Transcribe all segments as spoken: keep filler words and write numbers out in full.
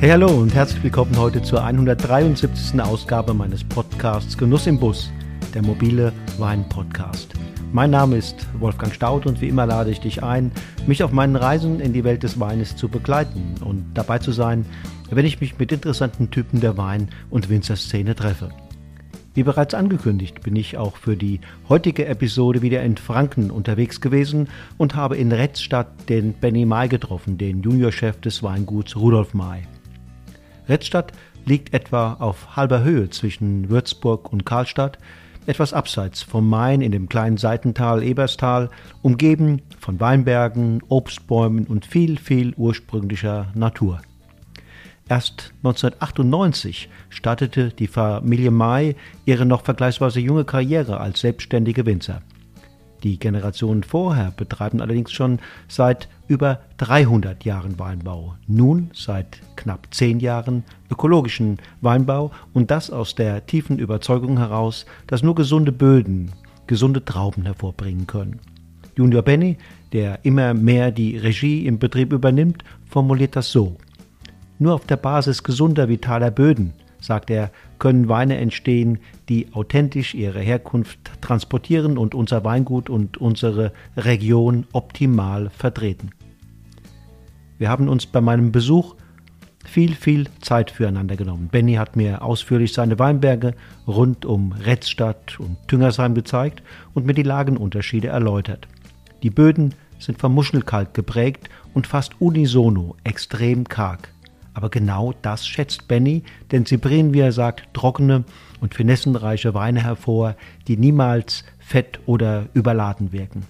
Hey, hallo und herzlich willkommen heute zur hundertdreiundsiebzigsten Ausgabe meines Podcasts Genuss im Bus, der mobile Wein-Podcast. Mein Name ist Wolfgang Staudt und wie immer lade ich dich ein, mich auf meinen Reisen in die Welt des Weines zu begleiten und dabei zu sein, wenn ich mich mit interessanten Typen der Wein- und Winzerszene treffe. Wie bereits angekündigt, bin ich auch für die heutige Episode wieder in Franken unterwegs gewesen und habe in Retzstadt den Benny May getroffen, den Juniorchef des Weinguts Rudolf May. Retzstadt liegt etwa auf halber Höhe zwischen Würzburg und Karlstadt, etwas abseits vom Main in dem kleinen Seitental Eberstal, umgeben von Weinbergen, Obstbäumen und viel, viel ursprünglicher Natur. Erst neunzehnhundertachtundneunzig startete die Familie May ihre noch vergleichsweise junge Karriere als selbstständige Winzer. Die Generationen vorher betreiben allerdings schon seit über dreihundert Jahren Weinbau, nun seit knapp zehn Jahren ökologischen Weinbau und das aus der tiefen Überzeugung heraus, dass nur gesunde Böden gesunde Trauben hervorbringen können. Junior Benny, der immer mehr die Regie im Betrieb übernimmt, formuliert das so: Nur auf der Basis gesunder, vitaler Böden, sagt er, können Weine entstehen, die authentisch ihre Herkunft transportieren und unser Weingut und unsere Region optimal vertreten. Wir haben uns bei meinem Besuch viel, viel Zeit füreinander genommen. Benny hat mir ausführlich seine Weinberge rund um Retzstadt und Tüngersheim gezeigt und mir die Lagenunterschiede erläutert. Die Böden sind vom Muschelkalk geprägt und fast unisono extrem karg. Aber genau das schätzt Benny, denn sie bringen, wie er sagt, trockene und finessenreiche Weine hervor, die niemals fett oder überladen wirken.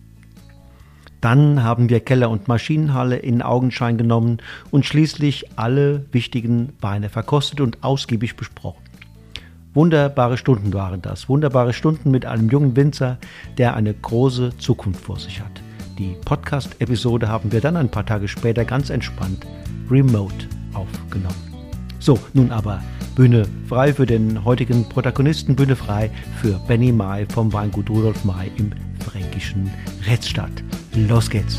Dann haben wir Keller und Maschinenhalle in Augenschein genommen und schließlich alle wichtigen Weine verkostet und ausgiebig besprochen. Wunderbare Stunden waren das, wunderbare Stunden mit einem jungen Winzer, der eine große Zukunft vor sich hat. Die Podcast-Episode haben wir dann ein paar Tage später ganz entspannt remote aufgenommen. So, nun aber Bühne frei für den heutigen Protagonisten, Bühne frei für Benny May vom Weingut Rudolf May im fränkischen Retzstadt. Los geht's!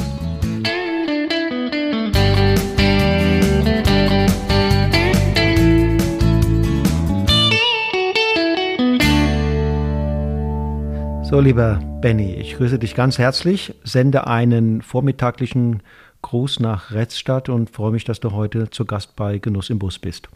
So, lieber Benny, ich grüße dich ganz herzlich, sende einen vormittaglichen Gruß nach Retzstadt und freue mich, dass du heute zu Gast bei Genuss im Bus bist.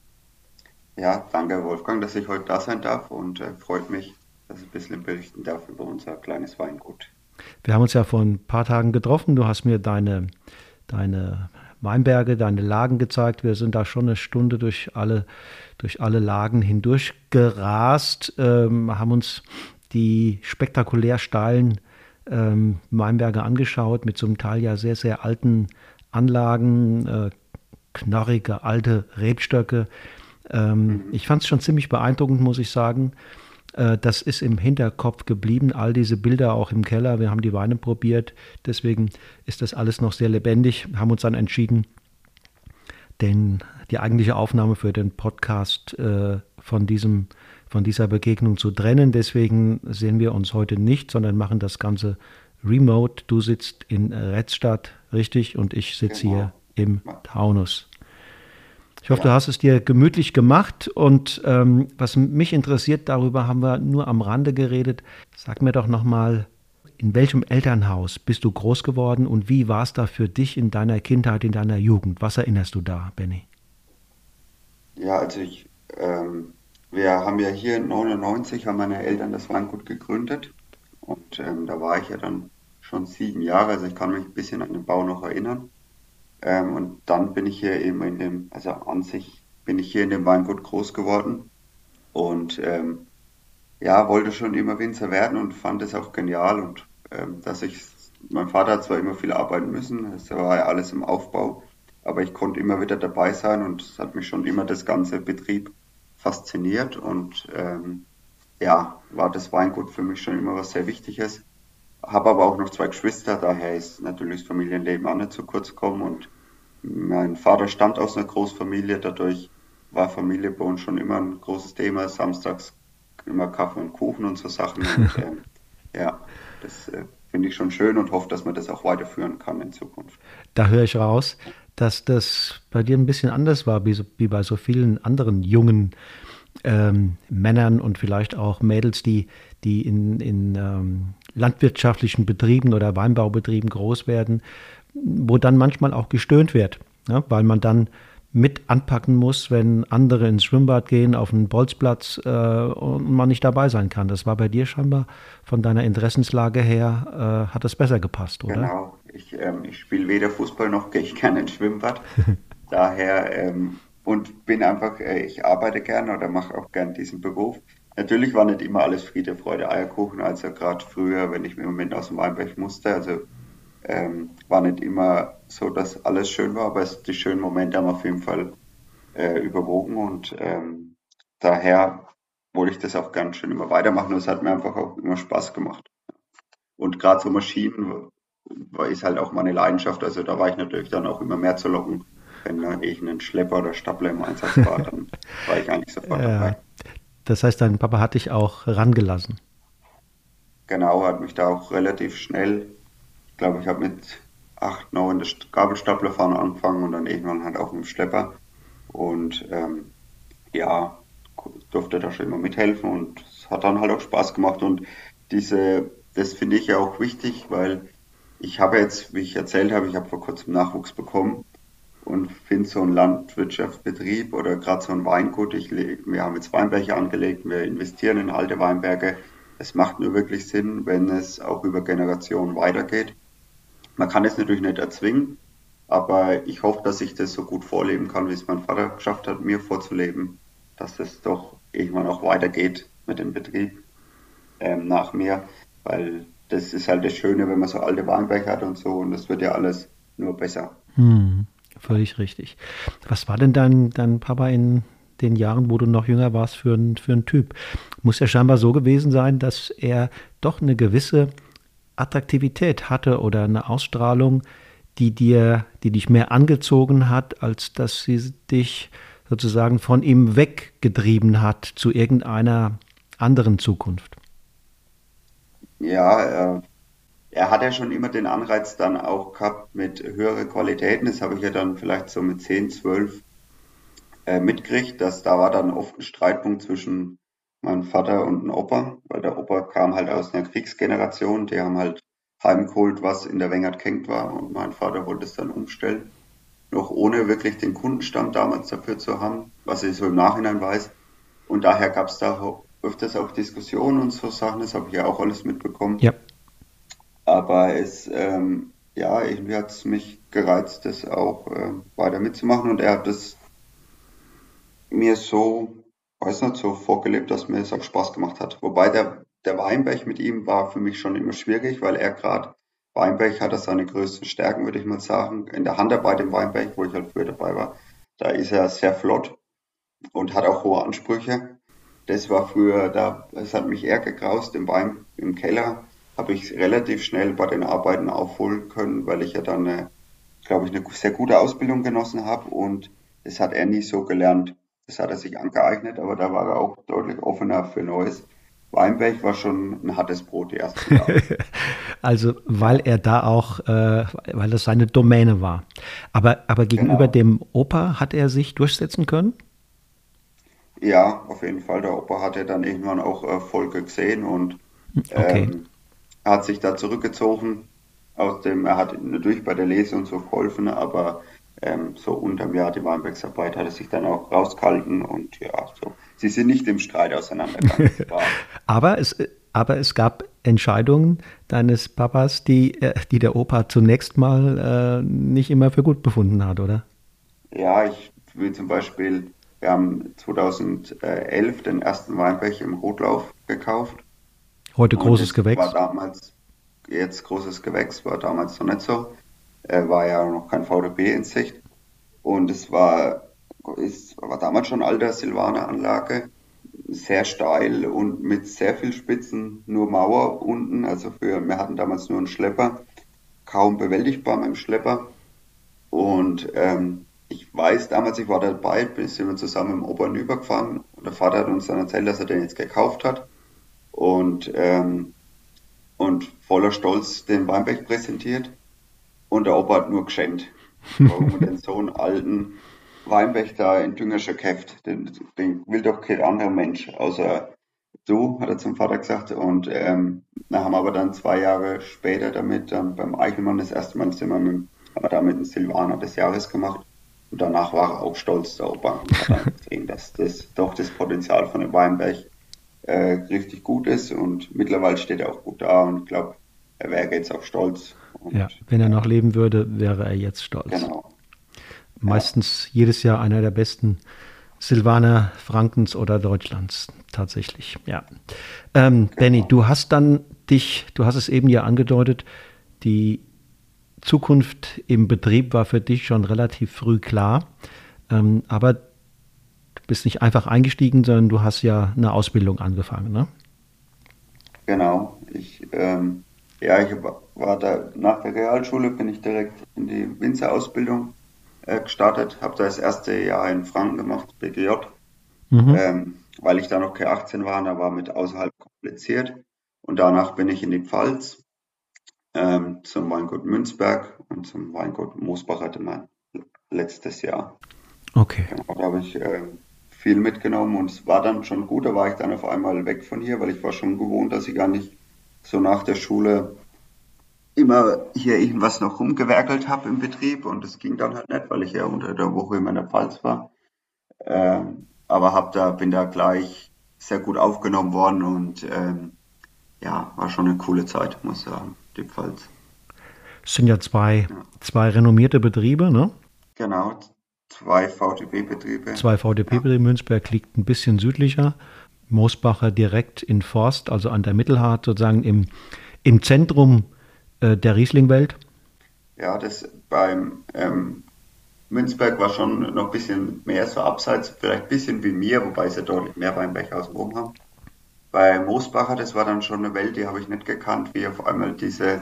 Ja, danke Wolfgang, dass ich heute da sein darf und äh, freut mich, dass ich ein bisschen berichten darf über unser kleines Weingut. Wir haben uns ja vor ein paar Tagen getroffen. Du hast mir deine, deine Weinberge, deine Lagen gezeigt. Wir sind da schon eine Stunde durch alle, durch alle Lagen hindurch gerast, ähm, haben uns die spektakulär steilen ähm, Weinberge angeschaut, mit zum Teil ja sehr, sehr alten Anlagen, äh, knorrige alte Rebstöcke. Ähm, mhm. Ich fand es schon ziemlich beeindruckend, muss ich sagen. Äh, das ist im Hinterkopf geblieben, all diese Bilder auch im Keller. Wir haben die Weine probiert, deswegen ist das alles noch sehr lebendig. Wir haben uns dann entschieden, denn die eigentliche Aufnahme für den Podcast äh, von diesem von dieser Begegnung zu trennen. Deswegen sehen wir uns heute nicht, sondern machen das Ganze remote. Du sitzt in Retzstadt, richtig, und ich sitze genau hier im Taunus. Ich hoffe, ja. Du hast es dir gemütlich gemacht und ähm, was mich interessiert, darüber haben wir nur am Rande geredet. Sag mir doch nochmal, in welchem Elternhaus bist du groß geworden und wie war es da für dich in deiner Kindheit, in deiner Jugend? Was erinnerst du da, Benny? Ja, also ich... Ähm Wir haben ja hier neunundneunzig, haben meine Eltern das Weingut gegründet und ähm, da war ich ja dann schon sieben Jahre, also ich kann mich ein bisschen an den Bau noch erinnern. Ähm, und dann bin ich hier eben in dem, also an sich bin ich hier in dem Weingut groß geworden und ähm, ja, wollte schon immer Winzer werden und fand es auch genial und ähm, dass ich, mein Vater hat zwar immer viel arbeiten müssen, es war ja alles im Aufbau, aber ich konnte immer wieder dabei sein und es hat mich schon immer das ganze Betrieb fasziniert und ähm, ja, war das Weingut für mich schon immer was sehr Wichtiges. Habe aber auch noch zwei Geschwister, daher ist natürlich das Familienleben auch nicht zu kurz gekommen und mein Vater stammt aus einer Großfamilie, dadurch war Familie bei uns schon immer ein großes Thema, samstags immer Kaffee und Kuchen und so Sachen und ähm, ja, das äh, finde ich schon schön und hoffe, dass man das auch weiterführen kann in Zukunft. Da höre ich raus, dass das bei dir ein bisschen anders war, wie, so, wie bei so vielen anderen jungen ähm, Männern und vielleicht auch Mädels, die, die in, in ähm, landwirtschaftlichen Betrieben oder Weinbaubetrieben groß werden, wo dann manchmal auch gestöhnt wird, ne? Weil man dann mit anpacken muss, wenn andere ins Schwimmbad gehen, auf einen Bolzplatz äh, und man nicht dabei sein kann. Das war bei dir scheinbar von deiner Interessenslage her, äh, hat das besser gepasst, oder? Genau, ich, ähm, ich spiele weder Fußball noch gehe ich gerne ins Schwimmbad. Daher ähm, und bin einfach, äh, ich arbeite gerne oder mache auch gern diesen Beruf. Natürlich war nicht immer alles Friede, Freude, Eierkuchen, also gerade früher, wenn ich im Moment aus dem Weinberg musste, also ähm, war nicht immer so, dass alles schön war, aber es, die schönen Momente haben auf jeden Fall äh, überwogen und ähm, daher wollte ich das auch ganz schön immer weitermachen und es hat mir einfach auch immer Spaß gemacht. Und gerade so Maschinen war, ist halt auch meine Leidenschaft, also da war ich natürlich dann auch immer mehr zu locken. Wenn äh, ich einen Schlepper oder Stapler im Einsatz war, dann war ich eigentlich sofort Ja, dabei. das heißt, dein Papa hat dich auch rangelassen. Genau, hat mich da auch relativ schnell, ich glaube, ich habe mit acht, neun das Gabelstaplerfahren angefangen und dann irgendwann halt auch mit dem Schlepper. Und ähm, ja, durfte da schon immer mithelfen und es hat dann halt auch Spaß gemacht. Und diese, das finde ich ja auch wichtig, weil ich habe jetzt, wie ich erzählt habe, ich habe vor kurzem Nachwuchs bekommen und finde so ein Landwirtschaftsbetrieb oder gerade so ein Weingut, ich, le- wir haben jetzt Weinberge angelegt, wir investieren in alte Weinberge. Es macht nur wirklich Sinn, wenn es auch über Generationen weitergeht. Man kann es natürlich nicht erzwingen, aber ich hoffe, dass ich das so gut vorleben kann, wie es mein Vater geschafft hat, mir vorzuleben, dass es doch irgendwann auch weitergeht mit dem Betrieb ähm, nach mir, weil das ist halt das Schöne, wenn man so alte Weinberge hat und so und das wird ja alles nur besser. Hm, völlig richtig. Was war denn dein, dein Papa in den Jahren, wo du noch jünger warst, für ein, für ein Typ? Muss ja scheinbar so gewesen sein, dass er doch eine gewisse Attraktivität hatte oder eine Ausstrahlung, die dir, die dich mehr angezogen hat, als dass sie dich sozusagen von ihm weggetrieben hat zu irgendeiner anderen Zukunft. Ja, äh, er hat ja schon immer den Anreiz dann auch gehabt mit höhere Qualitäten. Das habe ich ja dann vielleicht so mit zehn, zwölf äh, mitgekriegt, dass da war dann oft ein Streitpunkt zwischen meinem Vater und dem Opa, weil der Opa kam halt aus einer Kriegsgeneration, die haben halt heimgeholt, was in der Wengert gehängt war und mein Vater wollte es dann umstellen, noch ohne wirklich den Kundenstamm damals dafür zu haben, was ich so im Nachhinein weiß. Und daher gab es da ho- öfters auch Diskussionen und so Sachen, das habe ich ja auch alles mitbekommen. Ja. Aber es, ähm, ja, irgendwie hat es mich gereizt, das auch ähm, weiter mitzumachen und er hat das mir so, weiß nicht, so vorgelebt, dass mir es auch Spaß gemacht hat. Wobei der, der Weinberg mit ihm war für mich schon immer schwierig, weil er gerade, Weinberg hat er seine größten Stärken, würde ich mal sagen. In der Handarbeit im Weinberg, wo ich halt früher dabei war, da ist er sehr flott und hat auch hohe Ansprüche. Das war früher, da, das hat mich eher gegraust. Im Wein, im Keller habe ich relativ schnell bei den Arbeiten aufholen können, weil ich ja dann, eine, glaube ich, eine sehr gute Ausbildung genossen habe und das hat er nie so gelernt. Das hat er sich angeeignet, aber da war er auch deutlich offener für Neues. Weinberg war schon ein hartes Brot die ersten Jahre. Also, weil er da auch, äh, weil das seine Domäne war. Aber, aber gegenüber Genau. dem Opa hat er sich durchsetzen können? Ja, auf jeden Fall. Der Opa hatte dann irgendwann auch Erfolge gesehen und Okay. ähm, er hat sich da zurückgezogen aus dem, er hat natürlich bei der Lese und so geholfen, aber ähm, so unterm Jahr die Weinbergsarbeit hat er sich dann auch rausgehalten und ja, so. Sie sind nicht im Streit auseinandergegangen. Es war, Aber es, aber es gab Entscheidungen deines Papas, die, äh, die der Opa zunächst mal äh, nicht immer für gut befunden hat, oder? ja, ich will zum Beispiel, wir haben zweitausendelf den ersten Weinberg im Rotlauf gekauft Heute und großes das war Gewächs. damals, jetzt großes Gewächs, war damals noch nicht so, äh, war ja noch kein V D B in Sicht. Und es war, ist, war damals schon alter Silvaner-Anlage, sehr steil und mit sehr viel Spitzen, nur Mauer unten. Also für, wir hatten damals nur einen Schlepper, kaum bewältigbar mit dem Schlepper. Und ähm, ich weiß damals, ich war dabei, bin sind wir zusammen im Ober- und übergefahren und der Vater hat uns dann erzählt, dass er den jetzt gekauft hat. Und ähm, und voller Stolz den Weinberg präsentiert. Und der Opa hat nur geschenkt. Warum er denn so einen alten Weinberg da in Düngerscher käft? Den, den will doch kein anderer Mensch, außer du, hat er zum Vater gesagt. Und ähm, da haben wir aber dann zwei Jahre später damit, dann beim Eichelmann, das erste Mal sind wir mit, haben wir da mit dem Silvaner des Jahres gemacht. Und danach war er auch stolz, der Opa, und hat dann gesehen, dass das doch das Potenzial von dem Weinberg äh, richtig gut ist. Und mittlerweile steht er auch gut da und ich glaube, er wäre jetzt auch stolz. Ja, Und wenn er ja, noch leben würde, wäre er jetzt stolz. genau. Ja, Meistens jedes Jahr einer der besten Silvaner Frankens oder Deutschlands, tatsächlich. Ja. Ähm, Benny, genau. du hast dann dich, du hast es eben ja angedeutet, die Zukunft im Betrieb war für dich schon relativ früh klar. Ähm, aber du bist nicht einfach eingestiegen, sondern du hast ja eine Ausbildung angefangen, ne? Genau. Ich, ähm, ja, ich war war da nach der Realschule bin ich direkt in die Winzerausbildung äh, gestartet, habe da das erste Jahr in Franken gemacht, B G J, Mhm. ähm, weil ich da noch keine achtzehn war, da war mit außerhalb kompliziert. Und danach bin ich in die Pfalz, ähm, zum Weingut Münzberg und zum Weingut Mosbach hatte mein letztes Jahr. Okay. Genau, da habe ich ähm, viel mitgenommen und es war dann schon gut, da war ich dann auf einmal weg von hier, weil ich war schon gewohnt, dass ich gar nicht so nach der Schule immer hier irgendwas noch rumgewerkelt habe im Betrieb und das ging dann halt nicht, weil ich ja unter der Woche immer in der Pfalz war. Ähm, aber hab da, bin da gleich sehr gut aufgenommen worden und ähm, ja, war schon eine coole Zeit, muss ich sagen, die Pfalz. Es sind ja zwei, Ja, zwei renommierte Betriebe, ne? genau, zwei V T B-Betriebe. Zwei Ja, V D P-Betriebe. Münzberg liegt ein bisschen südlicher. Mosbacher direkt in Forst, also an der Mittelhart, sozusagen im, im Zentrum äh, der Rieslingwelt. ja, das beim ähm, Münzberg war schon noch ein bisschen mehr so abseits, vielleicht ein bisschen wie mir, wobei sie deutlich mehr Weinberge außenrum haben. Bei Moosbacher, das war dann schon eine Welt, die habe ich nicht gekannt, wie auf einmal diese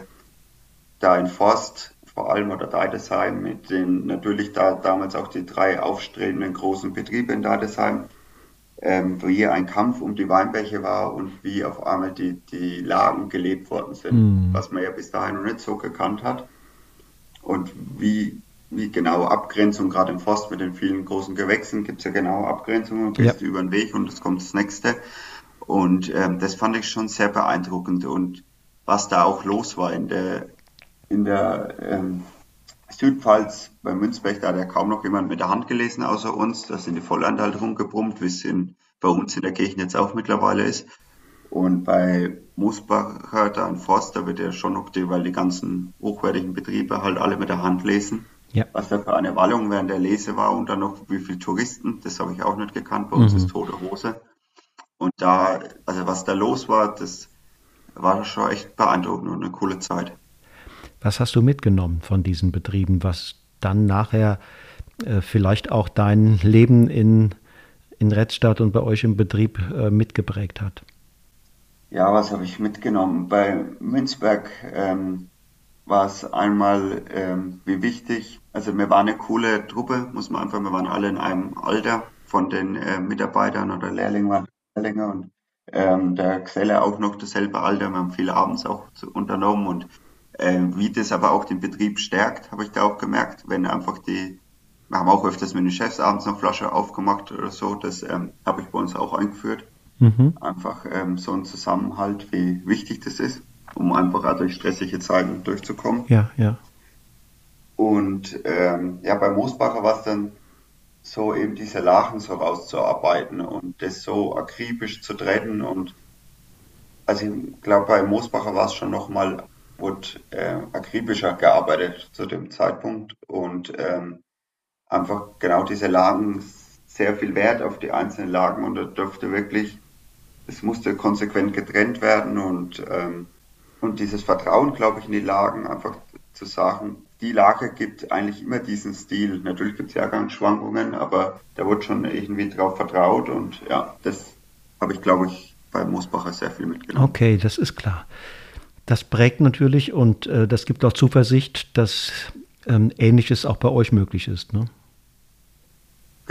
da in Forst vor allem oder Deidesheim mit den natürlich da damals auch die drei aufstrebenden großen Betriebe in Deidesheim, ähm, wie ein Kampf um die Weinbäche war und wie auf einmal die, die Lagen gelebt worden sind, Hm. was man ja bis dahin noch nicht so gekannt hat. Und wie, wie genaue Abgrenzung, gerade im Forst mit den vielen großen Gewächsen, gibt es ja genaue Abgrenzungen, Ja. gehst du über den Weg und es kommt das nächste. Und ähm, das fand ich schon sehr beeindruckend. Und was da auch los war in der, in der ähm, Südpfalz bei Münzberg, da hat ja kaum noch jemand mit der Hand gelesen außer uns. Da sind die Volllande halt rumgebrummt, wie es in, bei uns in der Kirche jetzt auch mittlerweile ist. Und bei Moosbacher, da in Forst, da wird ja schon noch die, weil die ganzen hochwertigen Betriebe halt alle mit der Hand lesen. Ja. Was da für eine Wallung während der Lese war und dann noch wie viele Touristen, das habe ich auch nicht gekannt. Bei uns ist Mhm. tote Hose. Und da, also was da los war, das war schon echt beeindruckend und eine coole Zeit. Was hast du mitgenommen von diesen Betrieben, was dann nachher äh, vielleicht auch dein Leben in, in Redstadt und bei euch im Betrieb äh, mitgeprägt hat? Ja, was habe ich mitgenommen? Bei Münzberg ähm, war es einmal, ähm, wie wichtig, also wir waren eine coole Truppe, muss man einfach, wir waren alle in einem Alter von den äh, Mitarbeitern oder Lehrlingen waren Lehrlinge und ähm, der Geselle auch noch dasselbe Alter, wir haben viel abends auch zu, unternommen und ähm, wie das aber auch den Betrieb stärkt, habe ich da auch gemerkt, wenn einfach die, wir haben auch öfters mit den Chefs abends noch Flasche aufgemacht oder so, das ähm, habe ich bei uns auch eingeführt. Mhm. Einfach ähm, so ein Zusammenhalt, wie wichtig das ist, um einfach auch durch stressige Zeiten durchzukommen. Ja, ja. Und ähm, ja, bei Moosbacher war es dann so eben diese Lachen so rauszuarbeiten und das so akribisch zu trennen. Und also ich glaube, bei Moosbacher war es schon nochmal, wurde äh, akribischer gearbeitet zu dem Zeitpunkt und ähm, einfach genau diese Lagen sehr viel Wert auf die einzelnen Lagen und da dürfte wirklich es musste konsequent getrennt werden und, ähm, und dieses Vertrauen, glaube ich, in die Lagen, einfach zu sagen, die Lage gibt eigentlich immer diesen Stil. Natürlich gibt es Jahrgangsschwankungen, aber da wird schon irgendwie drauf vertraut und ja, das habe ich, glaube ich, bei Moosbacher sehr viel mitgenommen. Okay, das ist klar. Das prägt natürlich und äh, das gibt auch Zuversicht, dass ähm, Ähnliches auch bei euch möglich ist. Ne?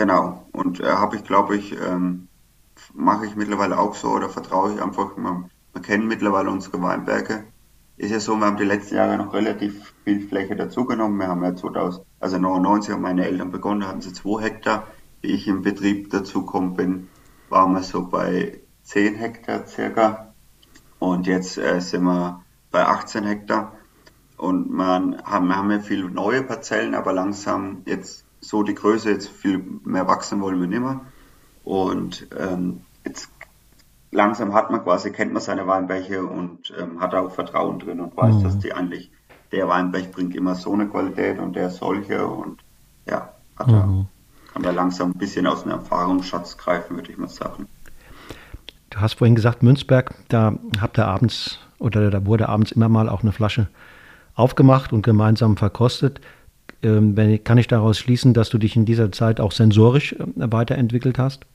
Genau. Und äh, habe ich, glaube ich, ähm, mache ich mittlerweile auch so oder vertraue ich einfach. Man, wir kennen mittlerweile unsere Weinberge. Ist ja so, wir haben die letzten Jahre noch relativ viel Fläche dazugenommen. Wir haben ja zweitausend, also neunundneunzig haben meine Eltern begonnen, da hatten sie zwei Hektar. Wie ich im Betrieb dazugekommen bin, waren wir so bei zehn Hektar circa. Und jetzt äh, sind wir bei achtzehn Hektar. Und man haben, wir haben ja viele neue Parzellen, aber langsam jetzt so die Größe, jetzt viel mehr wachsen wollen wir nicht mehr. Und ähm, jetzt langsam hat man quasi, kennt man seine Weinberge und ähm, hat auch Vertrauen drin und weiß, dass Mhm. die eigentlich, der Weinberg bringt immer so eine Qualität und der solche und ja, hat er, Mhm. kann da langsam ein bisschen aus dem Erfahrungsschatz greifen, würde ich mal sagen. Du hast vorhin gesagt, Münzberg, da habt ihr abends oder da wurde abends immer mal auch eine Flasche aufgemacht und gemeinsam verkostet. Ähm, wenn, kann ich daraus schließen, dass du dich in dieser Zeit auch sensorisch äh, weiterentwickelt hast?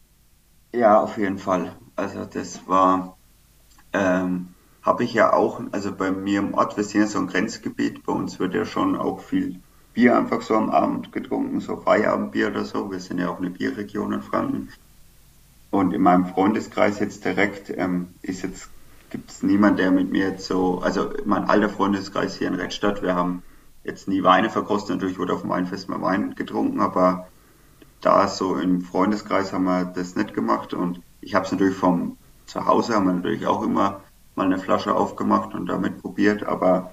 Ja, auf jeden Fall. Also das war, ähm, habe ich ja auch, also bei mir im Ort, wir sind ja so ein Grenzgebiet, bei uns wird ja schon auch viel Bier einfach so am Abend getrunken, so Feierabendbier oder so. Wir sind ja auch eine Bierregion in Franken. Und in meinem Freundeskreis jetzt direkt ähm, ist jetzt, gibt es niemand, der mit mir jetzt so, also mein alter Freundeskreis hier in Redstadt, wir haben jetzt nie Weine verkostet, natürlich wurde auf dem Weinfest mal Wein getrunken, aber da so im Freundeskreis haben wir das nicht gemacht und ich habe es natürlich vom Zuhause haben wir natürlich auch immer mal eine Flasche aufgemacht und damit probiert, aber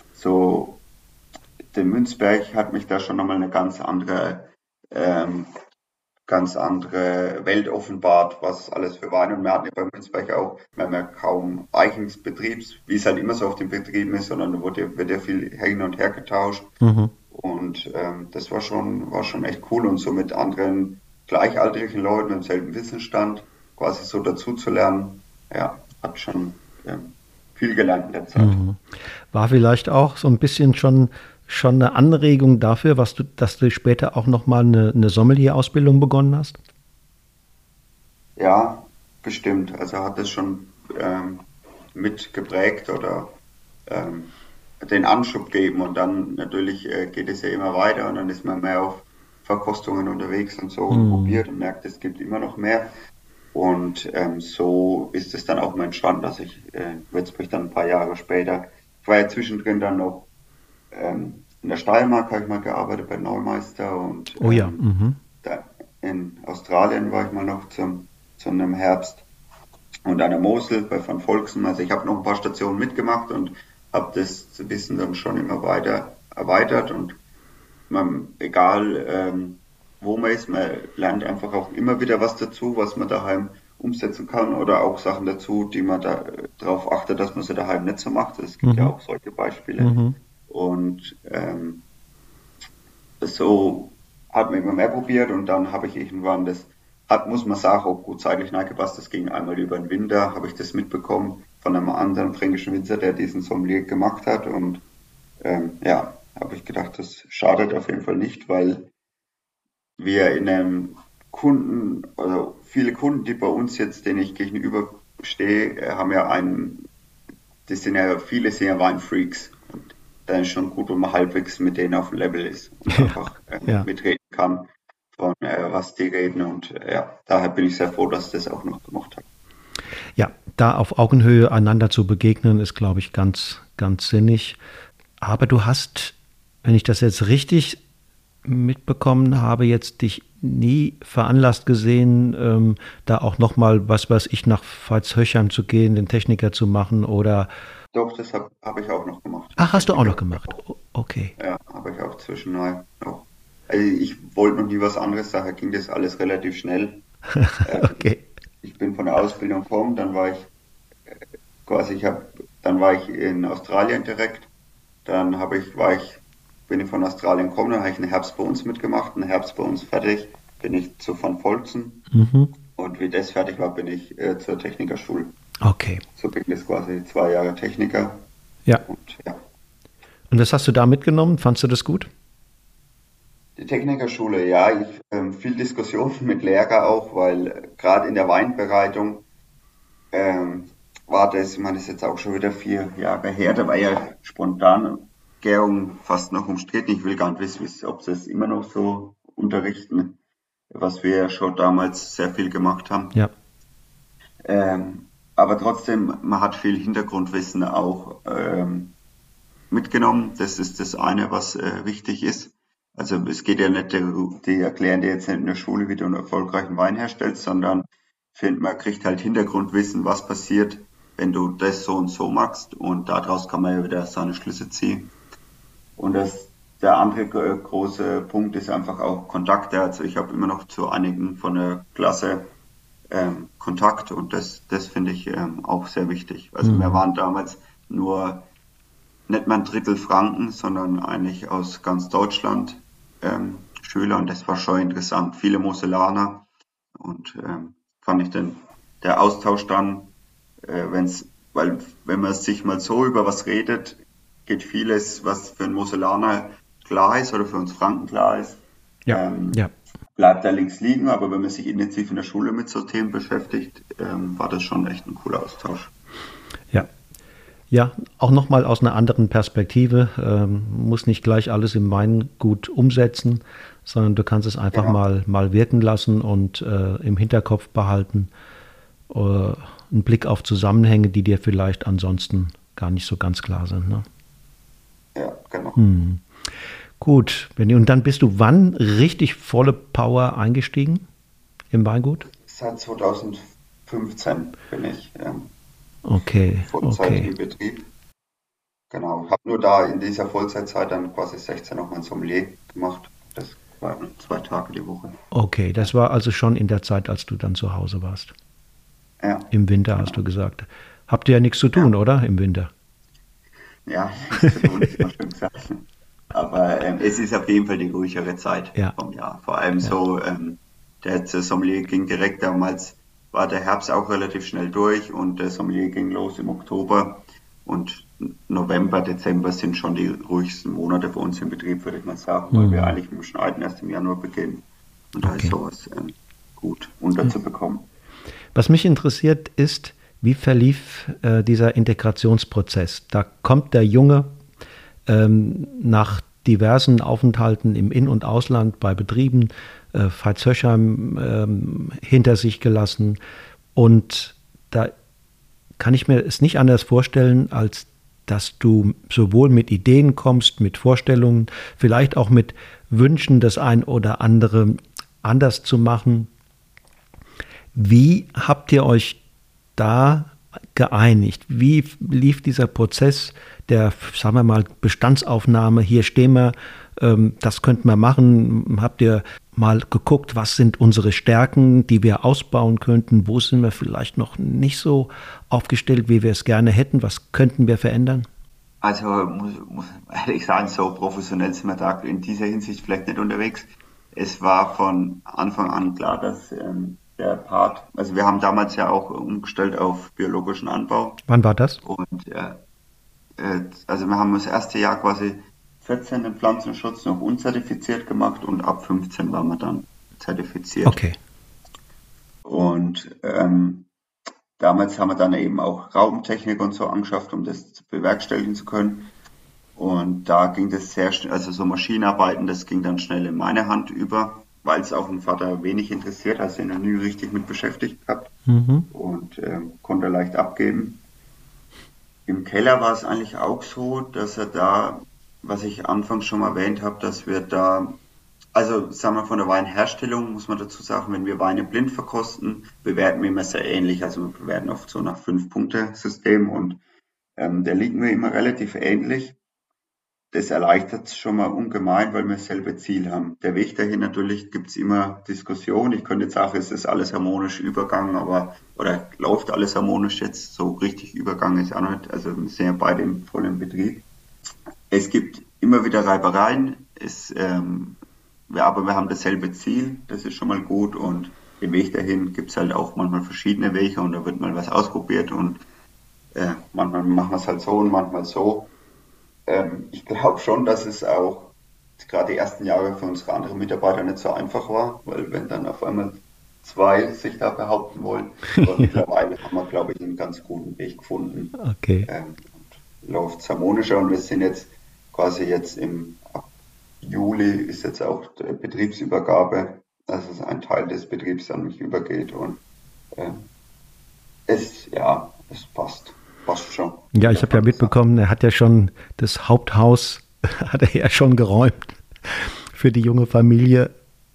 so der Münzberg hat mich da schon nochmal eine ganz andere ähm, ganz andere Welt offenbart, was es alles für Weine und wir hatten ja bei Münzberg auch, wir haben ja kaum Eichensbetriebs, wie es halt immer so auf den Betrieben ist, sondern da wurde, wird ja viel hin und her getauscht Mhm. und ähm, das war schon, war schon echt cool und so mit anderen gleichaltrigen Leuten im selben Wissensstand quasi so dazu zu lernen, ja, hat schon ähm, viel gelernt in der Zeit. Mhm. War vielleicht auch so ein bisschen schon, schon eine Anregung dafür, was du, dass du später auch nochmal eine, eine Sommelier-Ausbildung begonnen hast? Ja, bestimmt. Also hat das schon ähm, mitgeprägt oder ähm, den Anschub geben und dann natürlich äh, geht es ja immer weiter und dann ist man mehr auf Verkostungen unterwegs und so und Mhm. probiert und merkt, es gibt immer noch mehr. Und ähm, so ist es dann auch mal entstanden, dass ich äh, in Würzburg dann ein paar Jahre später, ich war ja zwischendrin dann noch ähm, in der Steiermark, habe ich mal gearbeitet bei Neumeister und Oh ja. ähm, Mhm. da in Australien war ich mal noch zum, zu einem Herbst und an der Mosel bei Van Volksen. Also ich habe noch ein paar Stationen mitgemacht und habe das Wissen dann schon immer weiter erweitert und man, egal ähm, wo man ist, man lernt einfach auch immer wieder was dazu, was man daheim umsetzen kann oder auch Sachen dazu, die man da darauf achtet, dass man sie daheim nicht so macht. Es gibt ja Mhm. auch solche Beispiele. Mhm. Und ähm, so hat man immer mehr probiert und dann habe ich irgendwann das, hat, muss man sagen, auch gut zeitlich nachgepasst. Das ging einmal über den Winter, habe ich das mitbekommen von einem anderen fränkischen Winzer, der diesen Sommelier gemacht hat. Und ähm, ja, habe ich gedacht, das schadet auf jeden Fall nicht, weil wir in einem Kunden, also viele Kunden, die bei uns jetzt, denen ich gegenüberstehe, äh, haben ja einen, das sind ja viele sind ja Weinfreaks. Und dann ist schon gut, wenn man halbwegs mit denen auf dem Level ist und Ja. einfach ähm, Ja. mitreden kann von äh, was die reden. Und äh, ja, daher bin ich sehr froh, dass ich das auch noch gemacht habe. Ja, da auf Augenhöhe einander zu begegnen, ist, glaube ich, ganz, ganz sinnig. Aber du hast, wenn ich das jetzt richtig mitbekommen habe, jetzt dich nie veranlasst gesehen, ähm, da auch nochmal, was weiß ich, nach Pfalzhöchheim zu gehen, den Techniker zu machen oder. Doch, das habe hab hab ich auch noch gemacht. Ach, hast du auch noch Techniker, gemacht? O- Okay. ja, habe ich auch zwischendurch noch. Also ich wollte noch nie was anderes, daher ging das alles relativ schnell. Ähm, Okay. Ich bin von der Ausbildung gekommen, dann war ich quasi, ich habe, dann war ich in Australien direkt, dann habe ich, war ich, bin ich von Australien gekommen, dann habe ich einen Herbst bei uns mitgemacht, einen Herbst bei uns fertig, bin ich zu Van Volksen Mhm. und wie das fertig war, bin ich äh, zur Technikerschule. Okay. So bin ich jetzt quasi zwei Jahre Techniker Ja. und ja. Und das hast du da mitgenommen? Fandst du das gut? Die Technikerschule, ja, ich, ähm, viel Diskussion mit Lehrer auch, weil äh, gerade in der Weinbereitung ähm, war das, ich meine, das ist jetzt auch schon wieder vier Jahre her, da war ja spontan Gärung fast noch umstritten. Ich will gar nicht wissen, wie's- ob sie es immer noch so unterrichten, was wir ja schon damals sehr viel gemacht haben. Ja. Ähm, aber trotzdem, man hat viel Hintergrundwissen auch ähm, mitgenommen. Das ist das eine, was äh, wichtig ist. Also es geht ja nicht, die erklären dir jetzt nicht in der Schule, wie du einen erfolgreichen Wein herstellst, sondern find, man kriegt halt Hintergrundwissen, was passiert, wenn du das so und so machst, und daraus kann man ja wieder seine Schlüsse ziehen. Und das, der andere äh, große Punkt ist einfach auch Kontakte. Also ich habe immer noch zu einigen von der Klasse ähm, Kontakt, und das, das finde ich ähm, auch sehr wichtig. Also wir Mhm. waren damals nur nicht mal ein Drittel Franken, sondern eigentlich aus ganz Deutschland ähm, Schüler, und das war schon interessant. Viele Moselaner, und ähm, fand ich den, der Austausch dann, äh, wenn's, weil wenn man sich mal so über was redet, geht vieles, was für einen Moselaner klar ist oder für uns Franken klar ist, Ja, ähm, ja, bleibt da links liegen. Aber wenn man sich intensiv in der Schule mit so Themen beschäftigt, ähm, war das schon echt ein cooler Austausch. ja. Ja, auch nochmal aus einer anderen Perspektive. Ähm, muss nicht gleich alles im Weingut umsetzen, sondern du kannst es einfach Ja, mal, mal wirken lassen und äh, im Hinterkopf behalten. Äh, einen Blick auf Zusammenhänge, die dir vielleicht ansonsten gar nicht so ganz klar sind. Ne? ja, genau. Hm. Gut, Benni, und dann bist du wann richtig volle Power eingestiegen im Weingut? Seit zweitausendfünfzehn bin ich ähm, Okay, Vollzeit okay, im Betrieb. Genau. Habe nur da in dieser Vollzeitzeit dann quasi sechzehn noch mein Sommelier gemacht. Das waren zwei Tage die Woche. okay. Das Ja, war also schon in der Zeit, als du dann zu Hause warst. ja, Im Winter hast du genau. gesagt. Habt ihr ja nichts zu tun, Ja, oder? Im Winter. ja, nichts zu tun, ist mal schön gesagt. Aber ähm, es ist auf jeden Fall die ruhigere Zeit Ja, vom Jahr. Vor allem ja. so, ähm, der Sommelier ging direkt damals, war der Herbst auch relativ schnell durch, und der Sommelier ging los im Oktober, und November, Dezember sind schon die ruhigsten Monate für uns im Betrieb, würde ich mal sagen, weil wir Hm. eigentlich mit dem Schneiden erst im Januar beginnen. Und da ist Okay. sowas ähm, gut unterzubekommen. Was mich interessiert ist, wie verlief äh, dieser Integrationsprozess? Da kommt der Junge ähm, nach diversen Aufenthalten im In- und Ausland bei Betrieben, äh, Veitshöchheim ähm, hinter sich gelassen. Und da kann ich mir es nicht anders vorstellen, als dass du sowohl mit Ideen kommst, mit Vorstellungen, vielleicht auch mit Wünschen, das ein oder andere anders zu machen. Wie habt ihr euch da geeinigt? Wie lief dieser Prozess der, sagen wir mal, Bestandsaufnahme? Hier stehen wir, ähm, das könnten wir machen. Habt ihr mal geguckt, was sind unsere Stärken, die wir ausbauen könnten? Wo sind wir vielleicht noch nicht so aufgestellt, wie wir es gerne hätten? Was könnten wir verändern? Also muss, muss ehrlich sagen, so professionell sind wir da in dieser Hinsicht vielleicht nicht unterwegs. Es war von Anfang an klar, dass ähm, der Part, also wir haben damals ja auch umgestellt auf biologischen Anbau, Wann war das? und äh, äh, also wir haben das erste Jahr quasi vierzehn den Pflanzenschutz noch unzertifiziert gemacht, und ab fünfzehn waren wir dann zertifiziert. Okay. Und ähm, damals haben wir dann eben auch Raubentechnik und so angeschafft, um das bewerkstelligen zu können. Und da ging das sehr schnell, also so Maschinenarbeiten, das ging dann schnell in meine Hand über, weil es auch einen Vater wenig interessiert, hat sich noch nie richtig mit beschäftigt gehabt, Mhm. und ähm, konnte leicht abgeben. Im Keller war es eigentlich auch so, dass er da, was ich anfangs schon mal erwähnt habe, dass wir da, also sagen wir von der Weinherstellung muss man dazu sagen, wenn wir Weine blind verkosten, bewerten wir immer sehr ähnlich. Also wir bewerten oft so nach Fünf-Punkte-System, und ähm, da liegen wir immer relativ ähnlich. Das erleichtert es schon mal ungemein, weil wir dasselbe Ziel haben. Der Weg dahin, natürlich gibt's immer Diskussion. Ich könnte jetzt sagen, es ist alles harmonisch übergangen, aber oder läuft alles harmonisch jetzt? So richtig Übergang ist auch noch nicht. Also wir sind ja beide im vollen Betrieb. Es gibt immer wieder Reibereien, es, ähm, wir, aber wir haben dasselbe Ziel, das ist schon mal gut, und den Weg dahin gibt's halt auch manchmal verschiedene Wege, und da wird mal was ausprobiert, und äh, manchmal machen wir es halt so und manchmal so. Ähm, ich glaube schon, dass es auch gerade die ersten Jahre für unsere anderen Mitarbeiter nicht so einfach war, weil wenn dann auf einmal zwei sich da behaupten wollen, aber Ja, mittlerweile haben wir, glaube ich, einen ganz guten Weg gefunden. okay. Ähm, läuft harmonischer, und wir sind jetzt quasi jetzt im ab Juli ist jetzt auch die Betriebsübergabe, dass es ein Teil des Betriebs an mich übergeht, und ähm, Es, ja, es passt. Passt schon. Ja, ich Der habe ja Vater sagt, mitbekommen, er hat ja schon das Haupthaus, hat er ja schon geräumt für die junge Familie.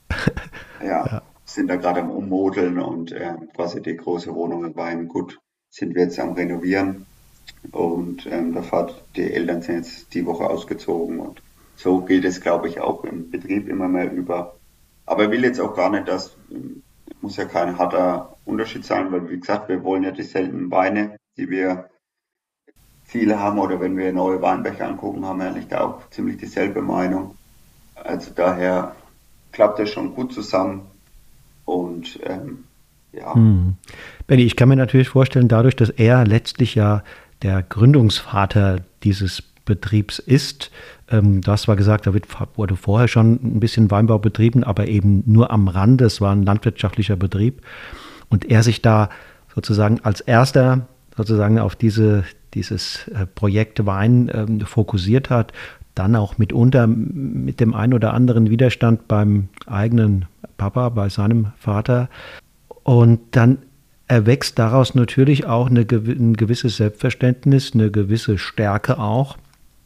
ja, Ja. sind da gerade am Ummodeln und äh, quasi die große Wohnung in Weingut sind wir jetzt am Renovieren. Und ähm, der Vater, die Eltern sind jetzt die Woche ausgezogen und so geht es, glaube ich, auch im Betrieb immer mehr über. Aber ich will jetzt auch gar nicht, dass, ähm, muss ja kein harter Unterschied sein, weil wie gesagt, wir wollen ja dieselben Weine, die wir viele haben oder wenn wir neue Weinbecher angucken, haben wir eigentlich da auch ziemlich dieselbe Meinung. Also daher klappt das schon gut zusammen und ähm, ja, Hm. Benny, ich kann mir natürlich vorstellen, dadurch, dass er letztlich ja der Gründungsvater dieses Betriebs ist, ähm, du hast zwar gesagt, da wird, wurde vorher schon ein bisschen Weinbau betrieben, aber eben nur am Rande, es war ein landwirtschaftlicher Betrieb und er sich da sozusagen als erster sozusagen auf diese, dieses äh, Projekt Wein ähm, fokussiert hat, dann auch mitunter mit dem einen oder anderen Widerstand beim eigenen Papa, bei seinem Vater. Und dann erwächst daraus natürlich auch eine, ein gewisses Selbstverständnis, eine gewisse Stärke auch.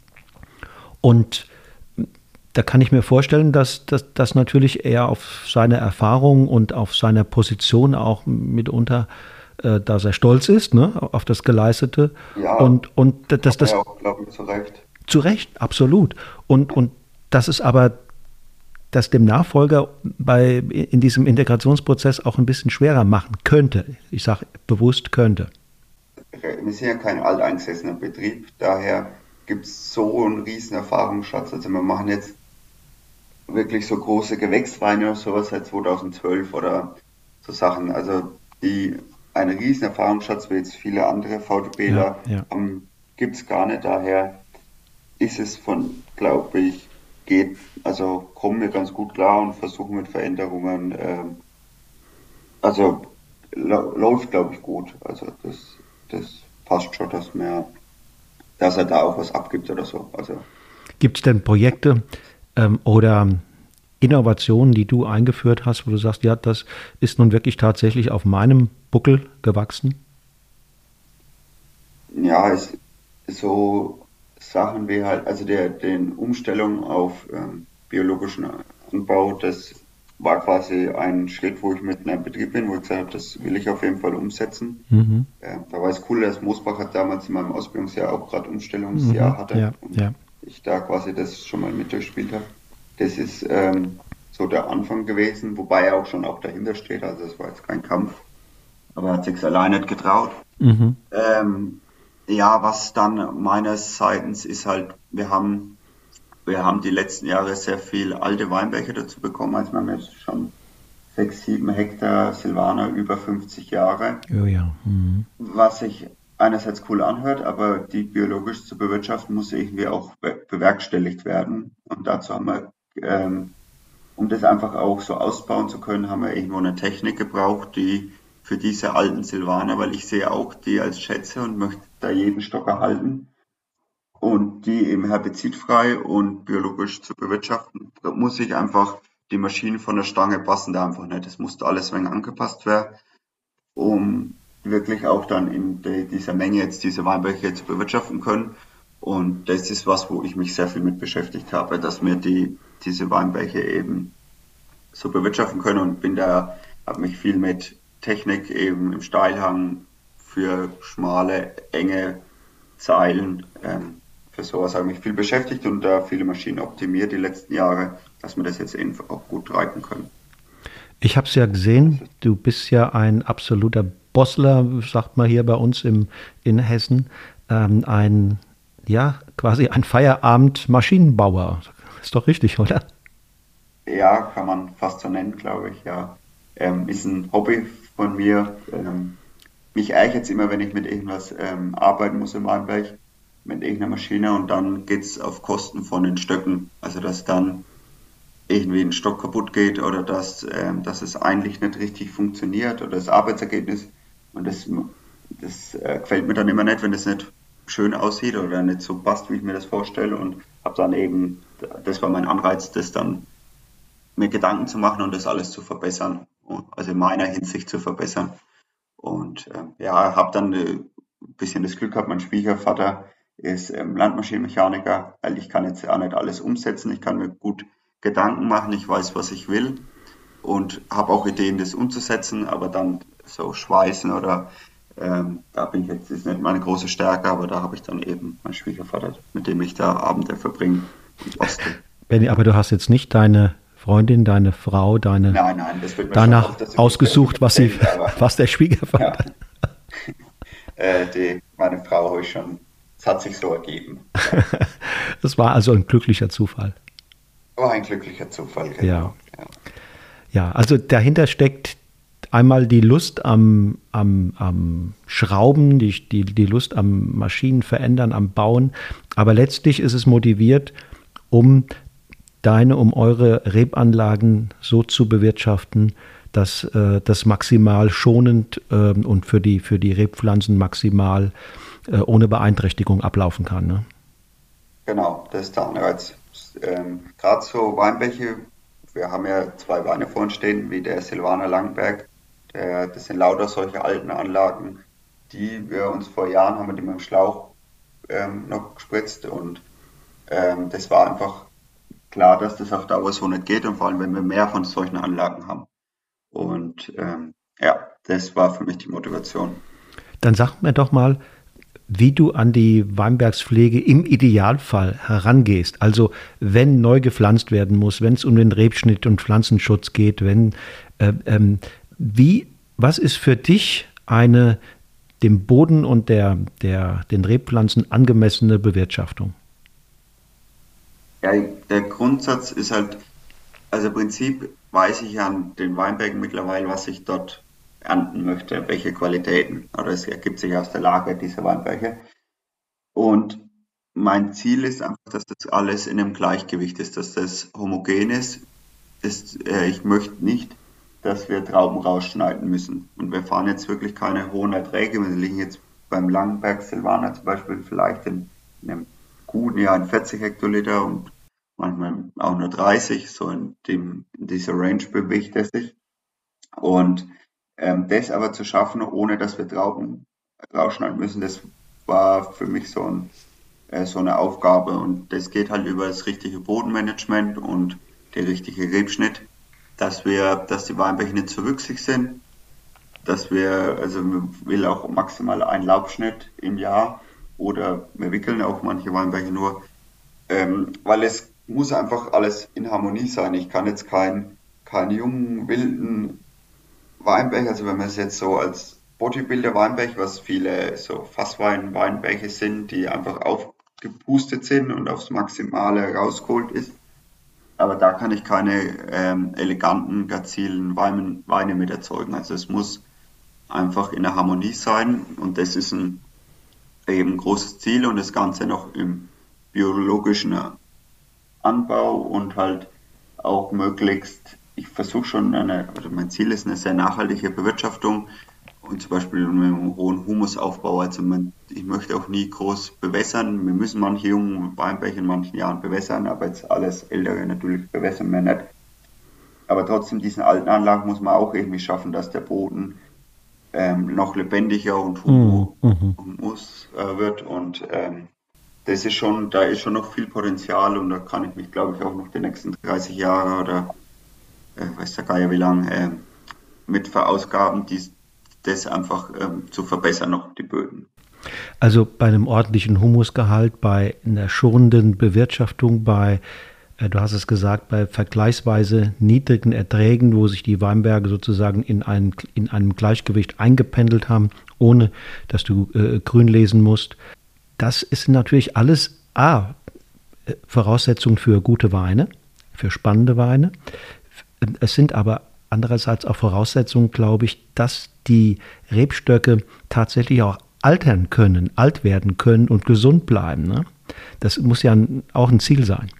Und da kann ich mir vorstellen, dass das natürlich er auf seine Erfahrung und auf seine Position auch mitunter, äh, da sehr stolz ist, ne, auf das Geleistete. ja, Und, und dass hat er das ja auch, glaube ich, zu Recht. zu Recht, absolut. Und, und das ist aber das dem Nachfolger bei, in diesem Integrationsprozess auch ein bisschen schwerer machen könnte. Ich sage bewusst könnte. Wir sind ja kein alteingesessener Betrieb, daher gibt es so einen riesen Erfahrungsschatz. Also wir machen jetzt wirklich so große Gewächsweine oder sowas seit zweitausendzwölf oder so Sachen. Also die einen riesen Erfahrungsschatz wie jetzt viele andere Ja, VDBler ja. haben, gibt es gar nicht. Daher ist es von, glaube ich, geht, also kommen wir ganz gut klar und versuchen mit Veränderungen, ähm, also lau- läuft, glaube ich, gut. Also das, das passt schon, dass man, dass er da auch was abgibt oder so. Also Gibt es denn Projekte ähm, oder Innovationen, die du eingeführt hast, wo du sagst, ja, das ist nun wirklich tatsächlich auf meinem Buckel gewachsen? ja, es so Sachen wie halt, also der den Umstellung auf ähm, biologischen Anbau, das war quasi ein Schritt, wo ich mit einem Betrieb bin, wo ich gesagt habe, das will ich auf jeden Fall umsetzen. Mhm. Ähm, da war es cool, dass Moosbach hat damals in meinem Ausbildungsjahr auch gerade Mhm. Umstellungsjahr hatte Ja, und ja. ich da quasi das schon mal mitgespielt habe. Das ist ähm, so der Anfang gewesen, wobei er auch schon auch dahinter steht, also es war jetzt kein Kampf, aber er hat sich allein nicht getraut. Mhm. Ähm, ja, was dann meines Seitens ist halt, wir haben, wir haben die letzten Jahre sehr viel alte Weinberge dazu bekommen. Also wir haben jetzt schon sechs, sieben Hektar Silvaner über fünfzig Jahre, Oh ja. Mhm. was sich einerseits cool anhört, aber die biologisch zu bewirtschaften muss irgendwie auch be bewerkstelligt werden. Und dazu haben wir, ähm, um das einfach auch so ausbauen zu können, haben wir irgendwo eine Technik gebraucht, die für diese alten Silvaner, weil ich sehe auch die als Schätze und möchte da jeden Stock erhalten und die eben herbizidfrei und biologisch zu bewirtschaften, da muss ich einfach die Maschinen von der Stange passen da einfach nicht. Das muss alles ein wenig angepasst werden, um wirklich auch dann in de, dieser Menge jetzt diese Weinberge zu bewirtschaften können. Und das ist was, wo ich mich sehr viel mit beschäftigt habe, dass wir die, diese Weinberge eben so bewirtschaften können und bin da, habe mich viel mit Technik eben im Steilhang für schmale, enge Zeilen, ähm, für sowas habe ich mich viel beschäftigt und da viele Maschinen optimiert die letzten Jahre, dass wir das jetzt eben auch gut reiten können. Ich habe es ja Das gesehen, ist, du bist ja ein absoluter Bossler, sagt man hier bei uns im, in Hessen, ähm, ein, ja, quasi ein Feierabend-Maschinenbauer. Ist doch richtig, oder? ja, kann man fast so nennen, glaube ich, ja. Ähm, ist ein Hobby von mir. Ähm, mich ärgert es immer, wenn ich mit irgendwas ähm, arbeiten muss im Weinberg, mit irgendeiner Maschine und dann geht es auf Kosten von den Stöcken. Also dass dann irgendwie ein Stock kaputt geht oder dass, ähm, dass es eigentlich nicht richtig funktioniert oder das Arbeitsergebnis. Und das, das äh, gefällt mir dann immer nicht, wenn es nicht schön aussieht oder nicht so passt, wie ich mir das vorstelle. Und habe dann eben, das war mein Anreiz, das dann mir Gedanken zu machen und das alles zu verbessern. Also in meiner Hinsicht zu verbessern. Und ähm, ja, habe dann äh, ein bisschen das Glück gehabt, mein Schwiegervater ist ähm, Landmaschinenmechaniker, weil ich kann jetzt auch nicht alles umsetzen. Ich kann mir gut Gedanken machen, ich weiß, was ich will und habe auch Ideen, das umzusetzen, aber dann so Schweißen oder ähm, da bin ich jetzt, ist nicht meine große Stärke, aber da habe ich dann eben meinen Schwiegervater, mit dem ich da Abende verbringe und bastel. Benny, aber du hast jetzt nicht deine Freundin, deine Frau, deine Nein, nein, das wird mir schon danach öfters ausgesucht, was sie, erzählt, aber was der ja, Schwiegervater. äh, die, meine Frau habe ich schon, es hat sich so ergeben. Ja. Das war also ein glücklicher Zufall. War ein glücklicher Zufall, Ja, genau. Ja, ja. Also dahinter steckt einmal die Lust am, am, am Schrauben, die, die, die Lust am Maschinen verändern, am Bauen. Aber letztlich ist es motiviert, um deine, um eure Rebanlagen so zu bewirtschaften, dass äh, das maximal schonend äh, und für die, für die Rebpflanzen maximal äh, ohne Beeinträchtigung ablaufen kann. Ne? genau, das ist der Anreiz. Ähm, Gerade so Weinbäche, wir haben ja zwei Weine vor uns stehen, wie der Silvaner Langberg. Der, das sind lauter solche alten Anlagen, die wir uns vor Jahren haben wir die mit dem Schlauch ähm, noch gespritzt und ähm, das war einfach klar, dass das auf Dauer so nicht geht und vor allem, wenn wir mehr von solchen Anlagen haben. Und ähm, ja, das war für mich die Motivation. Dann sag mir doch mal, wie du an die Weinbergspflege im Idealfall herangehst. Also wenn neu gepflanzt werden muss, wenn es um den Rebschnitt und Pflanzenschutz geht, wenn äh, ähm, wie, was ist für dich eine dem Boden und der, der, den Rebpflanzen angemessene Bewirtschaftung? Ja, der Grundsatz ist halt, also im Prinzip weiß ich an den Weinbergen mittlerweile, was ich dort ernten möchte, welche Qualitäten. Oder es ergibt sich aus der Lage dieser Weinberge. Und mein Ziel ist einfach, dass das alles in einem Gleichgewicht ist, dass das homogen ist. ist äh, ich möchte nicht, dass wir Trauben rausschneiden müssen. Und wir fahren jetzt wirklich keine hohen Erträge. Wir liegen jetzt beim Langenberg Silvaner zum Beispiel vielleicht in, in einem guten Jahr in vierzig Hektoliter und manchmal auch nur dreißig, so in, dem, in dieser Range bewegt er sich. Und ähm, das aber zu schaffen, ohne dass wir Trauben rausschneiden müssen, das war für mich so, ein, äh, so eine Aufgabe. Und das geht halt über das richtige Bodenmanagement und der richtige Rebschnitt, dass wir, dass die Weinberge nicht zu wüchsig sind, dass wir, also man will auch maximal einen Laubschnitt im Jahr oder wir wickeln auch manche Weinberge nur, ähm, weil es muss einfach alles in Harmonie sein. Ich kann jetzt keinen keinen jungen, wilden Weinberg, also wenn man es jetzt so als Bodybuilder-Weinberg, was viele so Fasswein-Weinberge sind, die einfach aufgepustet sind und aufs Maximale rausgeholt ist. Aber da kann ich keine ähm, eleganten, grazilen Weine, Weine mit erzeugen. Also es muss einfach in der Harmonie sein und das ist ein eben ein großes Ziel und das Ganze noch im biologischen Anbau und halt auch möglichst, ich versuche schon eine, also mein Ziel ist eine sehr nachhaltige Bewirtschaftung und zum Beispiel mit einem hohen Humusaufbau. Also man, ich möchte auch nie groß bewässern. Wir müssen manche jungen Weinberge in manchen Jahren bewässern, aber jetzt alles ältere natürlich bewässern wir nicht. Aber trotzdem, diesen alten Anlagen muss man auch irgendwie schaffen, dass der Boden ähm, noch lebendiger und Mhm. Mhm. Humus äh, wird und ähm, das ist schon, da ist schon noch viel Potenzial und da kann ich mich, glaube ich, auch noch die nächsten dreißig Jahre oder äh, weiß der Geier wie lange äh, mit verausgaben, dies, das einfach ähm, zu verbessern, noch die Böden. Also bei einem ordentlichen Humusgehalt, bei einer schonenden Bewirtschaftung, bei, äh, du hast es gesagt, bei vergleichsweise niedrigen Erträgen, wo sich die Weinberge sozusagen in, ein, in einem Gleichgewicht eingependelt haben, ohne dass du äh, grün lesen musst. Das ist natürlich alles A, äh, Voraussetzung für gute Weine, für spannende Weine. Es sind aber andererseits auch Voraussetzungen, glaube ich, dass die Rebstöcke tatsächlich auch altern können, alt werden können und gesund bleiben. Ne? Das muss ja ein, auch ein Ziel sein.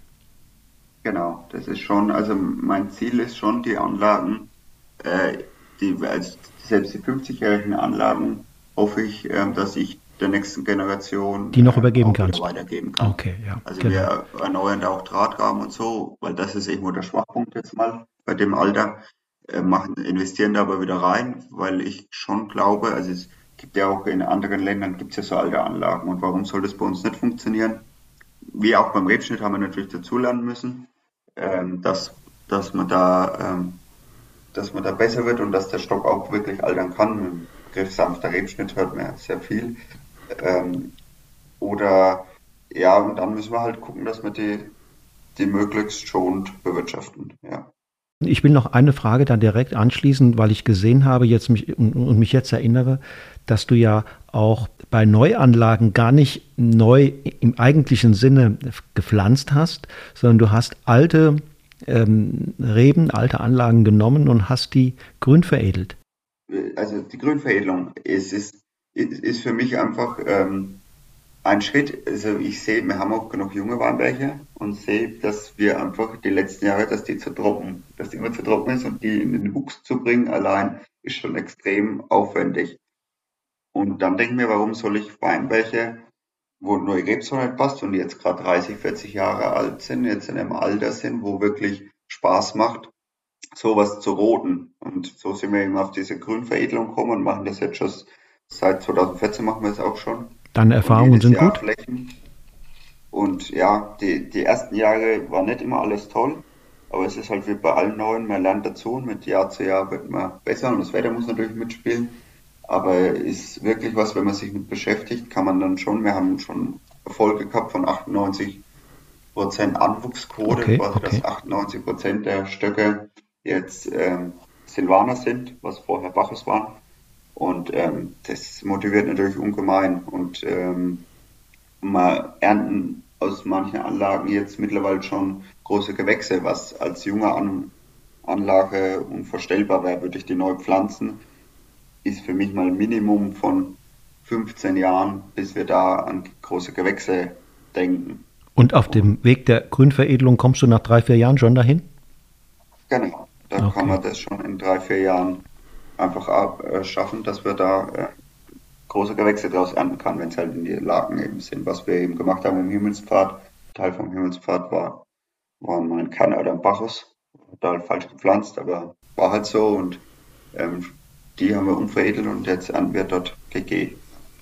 Genau, das ist schon, also mein Ziel ist schon, die Anlagen, äh, die, also selbst die fünfzigjährigen Anlagen, hoffe ich, ähm, dass ich der nächsten Generation Die noch ähm, übergeben auch wieder kannst. weitergeben kann. Okay, ja, Also genau. wir erneuern da auch Drahtrahmen und so, weil das ist irgendwo der Schwachpunkt jetzt mal bei dem Alter. äh, machen, investieren da aber wieder rein, weil ich schon glaube, also es gibt ja auch in anderen Ländern gibt es ja so alte Anlagen und warum soll das bei uns nicht funktionieren? Wie auch beim Rebschnitt haben wir natürlich dazulernen müssen, ähm, dass, dass man da, ähm, dass man da besser wird und dass der Stock auch wirklich altern kann. Mit dem Begriff sanfter Rebschnitt hört man ja sehr viel. Ähm, oder ja, und dann müssen wir halt gucken, dass wir die, die möglichst schonend bewirtschaften. Ja. Ich will noch eine Frage dann direkt anschließen, weil ich gesehen habe jetzt mich und, und mich jetzt erinnere, dass du ja auch bei Neuanlagen gar nicht neu im eigentlichen Sinne gepflanzt hast, sondern du hast alte ähm, Reben, alte Anlagen genommen und hast die grün veredelt. Also die Grünveredelung ist, ist, ist für mich einfach ähm, ein Schritt. Also ich sehe, wir haben auch genug junge Weinberge und sehe, dass wir einfach die letzten Jahre, dass die zu trocken, dass die immer zu trocken ist und die in den Wuchs zu bringen allein ist schon extrem aufwendig. Und dann denke ich mir, warum soll ich Weinberge, wo neue Rebsorte nicht passt und die jetzt gerade dreißig, vierzig Jahre alt sind, jetzt in einem Alter sind, wo wirklich Spaß macht, sowas zu roden. Und so sind wir eben auf diese Grünveredelung gekommen und machen das jetzt schon seit zweitausendvierzehn machen wir es auch schon. Deine Und Erfahrungen jedes sind Jahr gut? Flächen. Und ja, die, die ersten Jahre war nicht immer alles toll, aber es ist halt wie bei allen Neuen, man lernt dazu und mit Jahr zu Jahr wird man besser und das Wetter muss natürlich mitspielen. Aber ist wirklich was, wenn man sich mit beschäftigt, kann man dann schon, wir haben schon Erfolge gehabt von achtundneunzig Prozent Anwuchsquote, Okay, quasi okay. dass achtundneunzig Prozent der Stöcke jetzt ähm, Silvaner sind, was vorher Bacchus waren. Und ähm, das motiviert natürlich ungemein. Und ähm, wir ernten aus manchen Anlagen jetzt mittlerweile schon große Gewächse, was als junge An Anlage unvorstellbar wäre, würde ich die neu pflanzen, ist für mich mal ein Minimum von fünfzehn Jahren, bis wir da an große Gewächse denken. Und auf Und dem Weg der Grünveredelung kommst du nach drei, vier Jahren schon dahin? genau, da kann Okay. man das schon in drei, vier Jahren einfach ab, äh, schaffen, dass wir da äh, große Gewächse draus ernten kann, wenn es halt in die Lagen eben sind, was wir eben gemacht haben im Himmelspfad. Teil vom Himmelspfad war, war mal ein Kanne oder ein Bacchus, da halt falsch gepflanzt, aber war halt so und ähm, die haben wir umveredelt und jetzt ernten wir dort G G.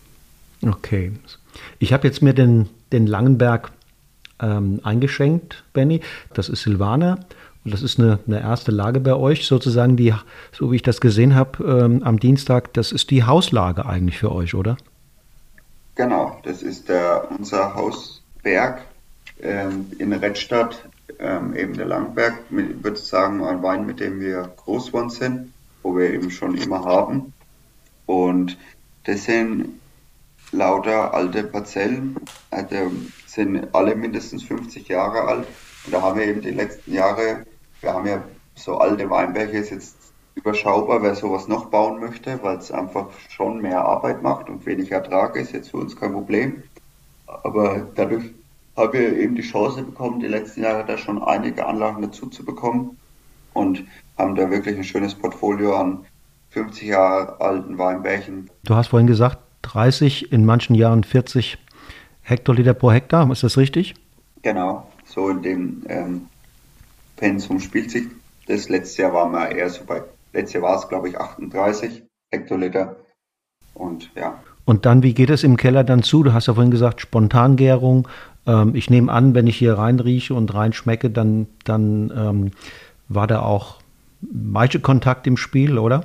Okay. Ich habe jetzt mir den, den Langenberg ähm, eingeschenkt, Benny. Das ist Silvaner. Und das ist eine, eine erste Lage bei euch, sozusagen die, so wie ich das gesehen habe ähm, am Dienstag, das ist die Hauslage eigentlich für euch, oder? Genau, das ist der, unser Hausberg ähm, in Redstadt, ähm, eben der Langberg, mit, ich würde sagen, ein Wein, mit dem wir groß geworden sind, wo wir eben schon immer haben. Und das sind lauter alte Parzellen, also sind alle mindestens fünfzig Jahre alt. Und da haben wir eben die letzten Jahre, wir haben ja so alte Weinberge, ist jetzt überschaubar, wer sowas noch bauen möchte, weil es einfach schon mehr Arbeit macht und wenig Ertrag ist, jetzt für uns kein Problem. Aber dadurch haben wir eben die Chance bekommen, die letzten Jahre da schon einige Anlagen dazu zu bekommen und haben da wirklich ein schönes Portfolio an fünfzig Jahre alten Weinbergen. Du hast vorhin gesagt, dreißig, in manchen Jahren vierzig Hektoliter pro Hektar, ist das richtig? Genau, so in dem ähm, Pensum spielt sich das. Letztes Jahr waren wir eher so bei, letztes Jahr war es glaube ich achtunddreißig Hektoliter und ja, Und dann, wie geht es im Keller dann zu? Du hast ja vorhin gesagt, Spontangärung. Ähm, ich nehme an, wenn ich hier reinrieche und reinschmecke, dann, dann ähm, war da auch Maischekontakt im Spiel, oder?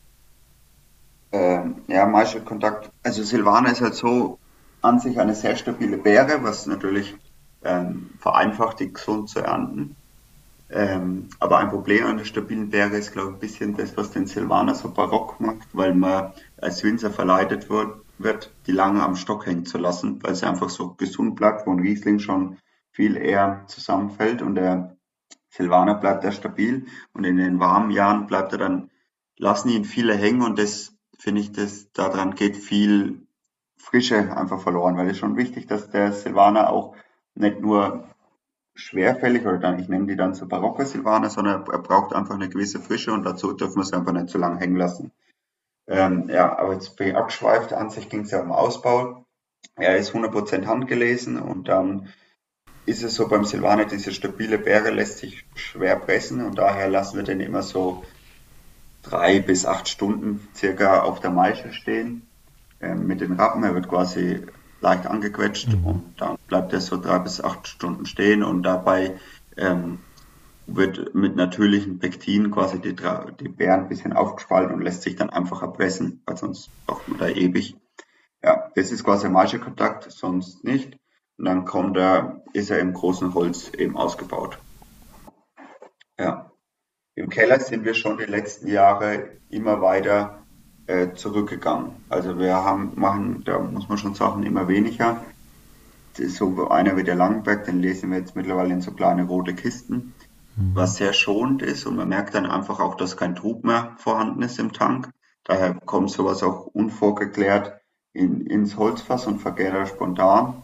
ähm, ja, Maischekontakt. Also Silvaner ist halt so an sich eine sehr stabile Beere, was natürlich ähm, vereinfacht, die gesund zu ernten. Ähm, aber ein Problem an der stabilen Beere ist, glaube ich, ein bisschen das, was den Silvaner so barock macht, weil man als Winzer verleitet wird, wird, die lange am Stock hängen zu lassen, weil sie einfach so gesund bleibt, wo ein Riesling schon viel eher zusammenfällt und der Silvaner bleibt er stabil und in den warmen Jahren bleibt er dann, lassen ihn viele hängen und das finde ich, das daran geht viel Frische einfach verloren, weil es ist schon wichtig, dass der Silvaner auch nicht nur schwerfällig oder dann, ich nenne die dann so barocke Silvaner, sondern er braucht einfach eine gewisse Frische und dazu dürfen wir es einfach nicht zu lange hängen lassen. Ähm, ja, aber jetzt bin ich abgeschweift. An sich ging es ja um Ausbau. Er ist hundert Prozent handgelesen und dann ist es so beim Silvaner, diese stabile Beere lässt sich schwer pressen und daher lassen wir den immer so drei bis acht Stunden circa auf der Maische stehen ähm, mit den Rappen. Er wird quasi leicht angequetscht Mhm. und dann bleibt er so drei bis acht Stunden stehen und dabei ähm, wird mit natürlichen Pektin quasi die, Tra- die Beeren ein bisschen aufgespalten und lässt sich dann einfach erpressen, weil sonst braucht man da ewig. Ja, das ist quasi der Maischekontakt, sonst nicht. Und dann kommt er, ist er im großen Holz eben ausgebaut. Ja. Im Keller sind wir schon die letzten Jahre immer weiter äh, zurückgegangen. Also wir haben, machen, da muss man schon sagen, immer weniger. Das ist so einer wie der Langenberg, den lesen wir jetzt mittlerweile in so kleine rote Kisten, Mhm. was sehr schonend ist und man merkt dann einfach auch, dass kein Trub mehr vorhanden ist im Tank. Daher kommt sowas auch unvorgeklärt in, ins Holzfass und vergärt er spontan.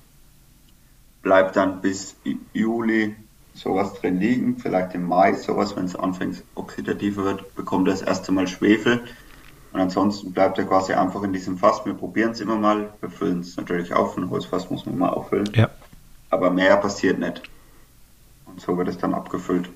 Bleibt dann bis Juli sowas drin liegen, vielleicht im Mai sowas, wenn es anfängt oxidativer wird, bekommt er das erste Mal Schwefel und ansonsten bleibt er quasi einfach in diesem Fass. Wir probieren es immer mal, wir füllen es natürlich auf, ein Holzfass muss man mal auffüllen, Ja. aber mehr passiert nicht und so wird es dann abgefüllt.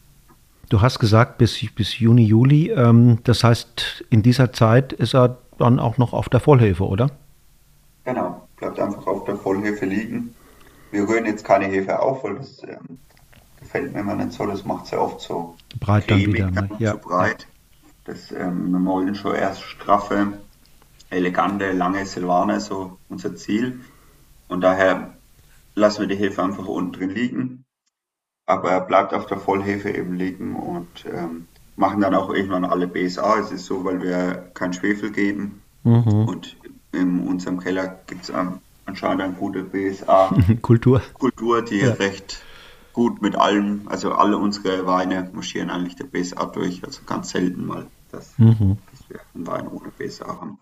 Du hast gesagt, bis, bis Juni, Juli. Ähm, das heißt, in dieser Zeit ist er dann auch noch auf der Vollhefe, oder? Genau, bleibt einfach auf der Vollhefe liegen. Wir rühren jetzt keine Hefe auf, weil das ähm, gefällt mir immer nicht so, das macht sehr oft so Breit dann wieder, cremig, ne? dann Ja, zu ja. breit. Das, ähm, wir wollen schon erst straffe, elegante, lange Silvaner, so unser Ziel. Und daher lassen wir die Hefe einfach unten drin liegen, aber er bleibt auf der Vollhefe eben liegen und ähm, machen dann auch irgendwann alle B S A. Es ist so, weil wir kein Schwefel geben Mhm. und in unserem Keller gibt es ähm, anscheinend eine gute B S A-Kultur, Kultur. die Ja. recht gut mit allem, also alle unsere Weine marschieren eigentlich der B S A durch, also ganz selten mal, dass, Mhm. dass wir einen Wein ohne B S A haben.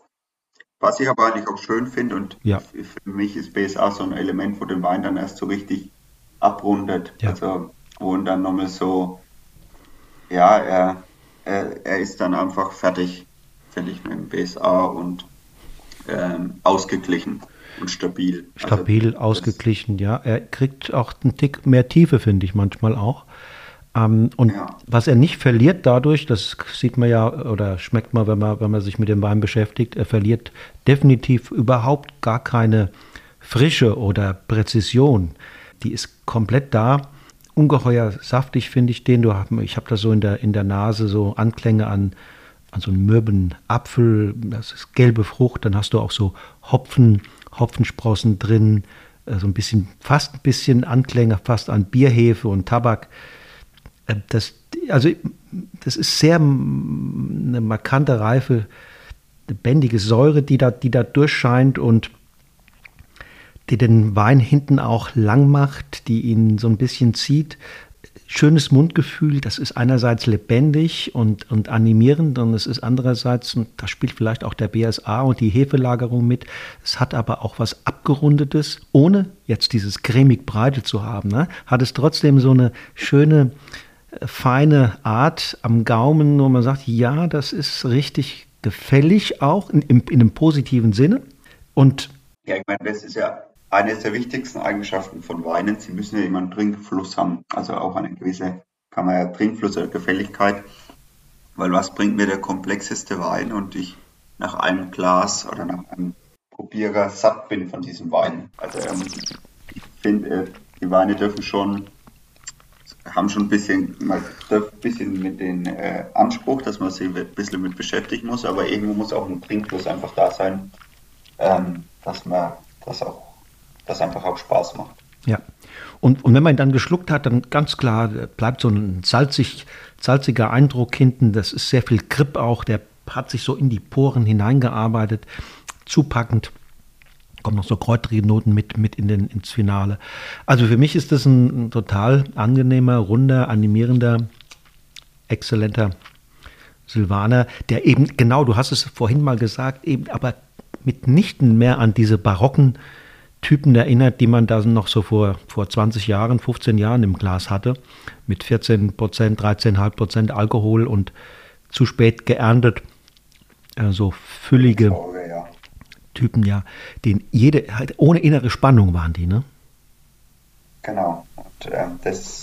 Was ich aber eigentlich auch schön finde und Ja, für mich ist B S A so ein Element, wo den Wein dann erst so richtig abrundet. ja. Also wo dann nochmal so, ja, er, er, er ist dann einfach fertig, fertig mit dem B S A und ähm, ausgeglichen und stabil. Also Stabil, das, ausgeglichen, ja. Er kriegt auch einen Tick mehr Tiefe, finde ich manchmal auch. Ähm, und ja, was er nicht verliert dadurch, das sieht man ja oder schmeckt man, wenn man, wenn man sich mit dem Wein beschäftigt, er verliert definitiv überhaupt gar keine Frische oder Präzision. Die ist komplett da. Ungeheuer saftig finde ich den. Du hab, ich habe da so in der, in der Nase so Anklänge an, an so einen mürben Apfel, das ist gelbe Frucht, dann hast du auch so Hopfen, Hopfensprossen drin, äh, so ein bisschen, fast ein bisschen Anklänge fast an Bierhefe und Tabak. Äh, Das, also, das ist sehr mm, eine markante, reife, lebendige Säure, die da, die da durchscheint und die den Wein hinten auch lang macht, die ihn so ein bisschen zieht. Schönes Mundgefühl, das ist einerseits lebendig und, und animierend und es ist andererseits, und da spielt vielleicht auch der B S A und die Hefelagerung mit, es hat aber auch was Abgerundetes, ohne jetzt dieses cremig Breite zu haben, ne? Hat es trotzdem so eine schöne, äh, feine Art am Gaumen, wo man sagt, ja, das ist richtig gefällig auch, in, in, in einem positiven Sinne und ja, ich meine, das ist ja eine der wichtigsten Eigenschaften von Weinen. Sie müssen ja immer einen Trinkfluss haben, also auch eine gewisse, kann man ja Trinkfluss oder Gefälligkeit. Weil was bringt mir der komplexeste Wein und ich nach einem Glas oder nach einem Probierer satt bin von diesem Wein? Also ähm, ich finde, äh, die Weine dürfen schon, haben schon ein bisschen, man darf ein bisschen mit den äh, Anspruch, dass man sich ein bisschen mit beschäftigen muss, aber irgendwo muss auch ein Trinkfluss einfach da sein, ähm, dass man das auch, das einfach auch Spaß macht. ja. Und, und wenn man ihn dann geschluckt hat, dann ganz klar bleibt so ein salzig, salziger Eindruck hinten. Das ist sehr viel Grip auch. Der hat sich so in die Poren hineingearbeitet. Zupackend. Kommen noch so kräutrige Noten mit, mit in den, ins Finale. Also für mich ist das ein, ein total angenehmer, runder, animierender, exzellenter Silvaner, der eben, genau, du hast es vorhin mal gesagt, eben aber mitnichten mehr an diese barocken Typen erinnert, die man da noch so vor, vor zwanzig Jahren, fünfzehn Jahren im Glas hatte, mit vierzehn Prozent, dreizehn Komma fünf Prozent Alkohol und zu spät geerntet, äh, so füllige Säure, ja. Typen, ja, den jede, halt ohne innere Spannung waren die, ne? Genau. Und ähm, das,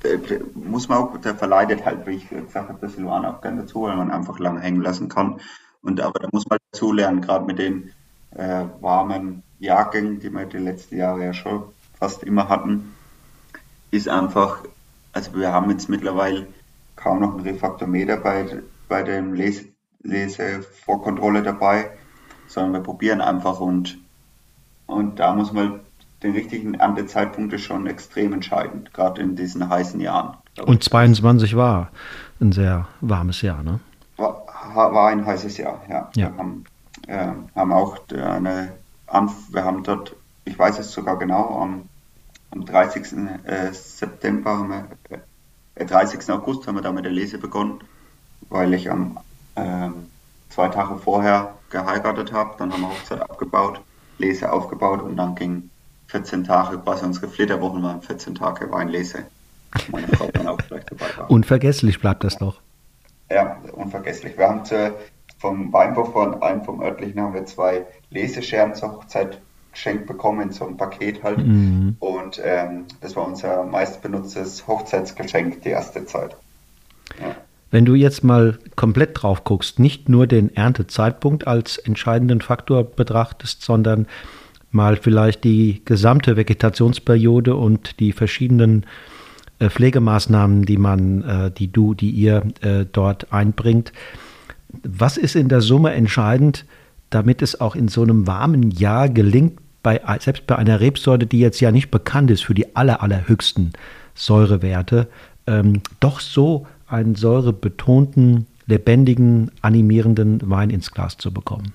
äh, muss man auch, der verleitet halt, wie ich gesagt habe, der Silvaner auch gerne dazu, weil man einfach lang hängen lassen kann. Und aber da muss man dazu lernen, gerade mit den äh, warmen Jahrgängen, die wir die letzten Jahre ja schon fast immer hatten, ist einfach, also wir haben jetzt mittlerweile kaum noch ein Refraktometer bei, bei dem Lese, Lesevorkontrolle dabei, sondern wir probieren einfach und, und da muss man den richtigen Erntezeitpunkt ist schon extrem entscheidend, gerade in diesen heißen Jahren. Und zweiundzwanzig war ein sehr warmes Jahr, ne? War, war ein heißes Jahr, ja. Ja. Wir haben, äh, haben auch eine, Anf wir haben dort, ich weiß es sogar genau, am, am dreißigsten September, haben wir, äh, dreißigsten August haben wir da mit der Lese begonnen, weil ich am ähm, zwei Tage vorher geheiratet habe, dann haben wir Hochzeit abgebaut, Lese aufgebaut und dann ging vierzehn Tage, quasi unsere Flitterwochen waren vierzehn Tage Weinlese. Meine Frau dann auch gleich dabei war. Unvergesslich bleibt das doch. Ja, unvergesslich. Wir haben zu, vom Weinbau von einem vom örtlichen haben wir zwei Lesescheren zur Hochzeit geschenkt bekommen, in so einem Paket halt. Mhm. Und ähm, das war unser meistbenutztes Hochzeitsgeschenk die erste Zeit. Ja. Wenn du jetzt mal komplett drauf guckst, nicht nur den Erntezeitpunkt als entscheidenden Faktor betrachtest, sondern mal vielleicht die gesamte Vegetationsperiode und die verschiedenen äh, Pflegemaßnahmen, die man, äh, die du, die ihr äh, dort einbringt. Was ist in der Summe entscheidend, damit es auch in so einem warmen Jahr gelingt, bei, selbst bei einer Rebsorte, die jetzt ja nicht bekannt ist für die aller, allerhöchsten Säurewerte, ähm, doch so einen säurebetonten, lebendigen, animierenden Wein ins Glas zu bekommen?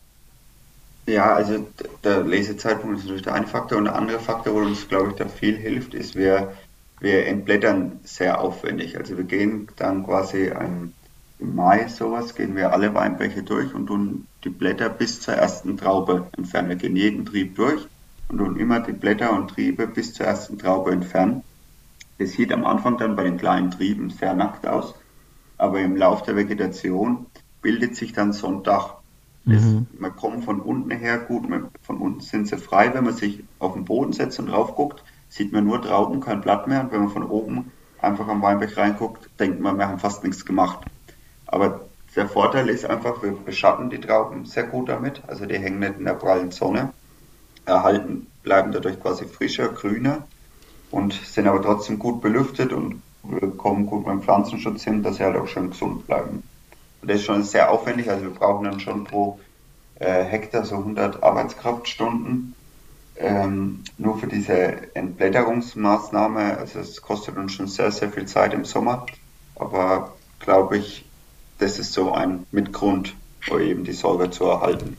Ja, also der Lesezeitpunkt ist natürlich der eine Faktor und der andere Faktor, wo uns, glaube ich, da viel hilft, ist, wir, wir entblättern sehr aufwendig. Also wir gehen dann quasi im, im Mai sowas, gehen wir alle Weinbäche durch und tun die Blätter bis zur ersten Traube entfernen. Wir gehen jeden Trieb durch und tun immer die Blätter und Triebe bis zur ersten Traube entfernen. Das sieht am Anfang dann bei den kleinen Trieben sehr nackt aus, aber im Lauf der Vegetation bildet sich dann so ein Dach. Das, Mhm. man kommt von unten her gut, man, von unten sind sie frei, wenn man sich auf den Boden setzt und drauf guckt, sieht man nur Trauben, kein Blatt mehr. Und wenn man von oben einfach am Weinberg reinguckt, denkt man, wir haben fast nichts gemacht. Aber der Vorteil ist einfach, wir beschatten die Trauben sehr gut damit, also die hängen nicht in der prallen Sonne, erhalten, bleiben dadurch quasi frischer, grüner und sind aber trotzdem gut belüftet und kommen gut beim Pflanzenschutz hin, dass sie halt auch schön gesund bleiben. Und das ist schon sehr aufwendig, also wir brauchen dann schon pro äh, Hektar so hundert Arbeitskraftstunden, ähm, nur für diese Entblätterungsmaßnahme. Also es kostet uns schon sehr, sehr viel Zeit im Sommer, aber glaube ich, das ist so ein Mitgrund, um eben die Säure zu erhalten.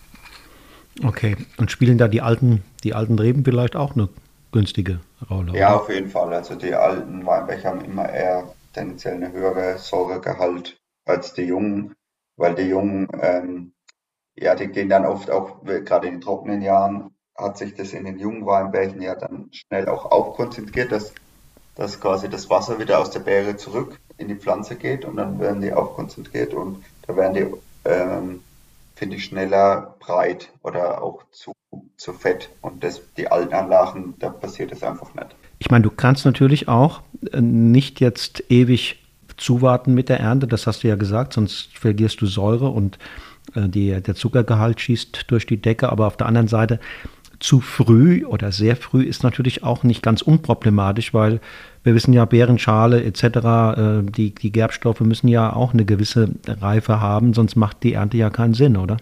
Okay, und spielen da die alten, die alten Reben vielleicht auch eine günstige Rolle, Ja, oder? auf jeden Fall. Also die alten Weinberge haben immer eher tendenziell eine höhere Säuregehalt als die jungen, weil die jungen, ähm, ja, die gehen dann oft auch, gerade in den trockenen Jahren, hat sich das in den jungen Weinbergen ja dann schnell auch aufkonzentriert, dass, dass quasi das Wasser wieder aus der Beere zurück in die Pflanze geht und dann werden die aufkonzentriert und da werden die, ähm, finde ich, schneller breit oder auch zu, zu fett. Und das, die alten Anlagen, da passiert das einfach nicht. Ich meine, du kannst natürlich auch äh, nicht jetzt ewig zuwarten mit der Ernte, das hast du ja gesagt, sonst verlierst du Säure und äh, die, der Zuckergehalt schießt durch die Decke. Aber auf der anderen Seite, zu früh oder sehr früh ist natürlich auch nicht ganz unproblematisch, weil wir wissen ja, Beerenschale et cetera, äh, die, die Gerbstoffe müssen ja auch eine gewisse Reife haben, sonst macht die Ernte ja keinen Sinn, oder?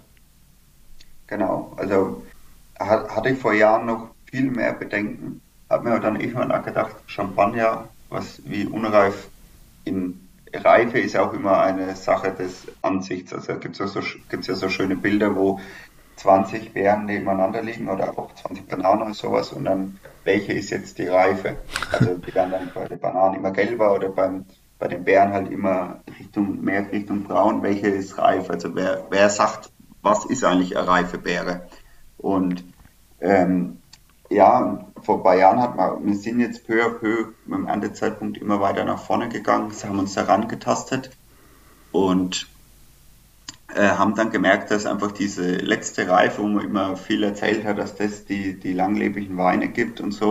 Genau. Also hat, hatte ich vor Jahren noch viel mehr Bedenken. Habe mir dann irgendwann gedacht, Champagner, was wie unreif in Reife ist auch immer eine Sache des Ansichts. Also gibt es ja, so, gibt's ja so schöne Bilder, wo zwanzig Beeren nebeneinander liegen oder auch zwanzig Bananen und sowas und dann, welche ist jetzt die Reife? Also die werden dann bei den Bananen immer gelber oder beim, bei den Beeren halt immer Richtung, mehr Richtung braun, welche ist reif? Also wer, wer sagt, was ist eigentlich eine reife Beere? Und ähm, ja, vor ein paar Jahren hat man, wir sind jetzt peu à peu mit dem Erntezeitpunkt immer weiter nach vorne gegangen, haben uns daran getastet und äh, haben dann gemerkt, dass einfach diese letzte Reife, wo man immer viel erzählt hat, dass das die, die langlebigen Weine gibt und so,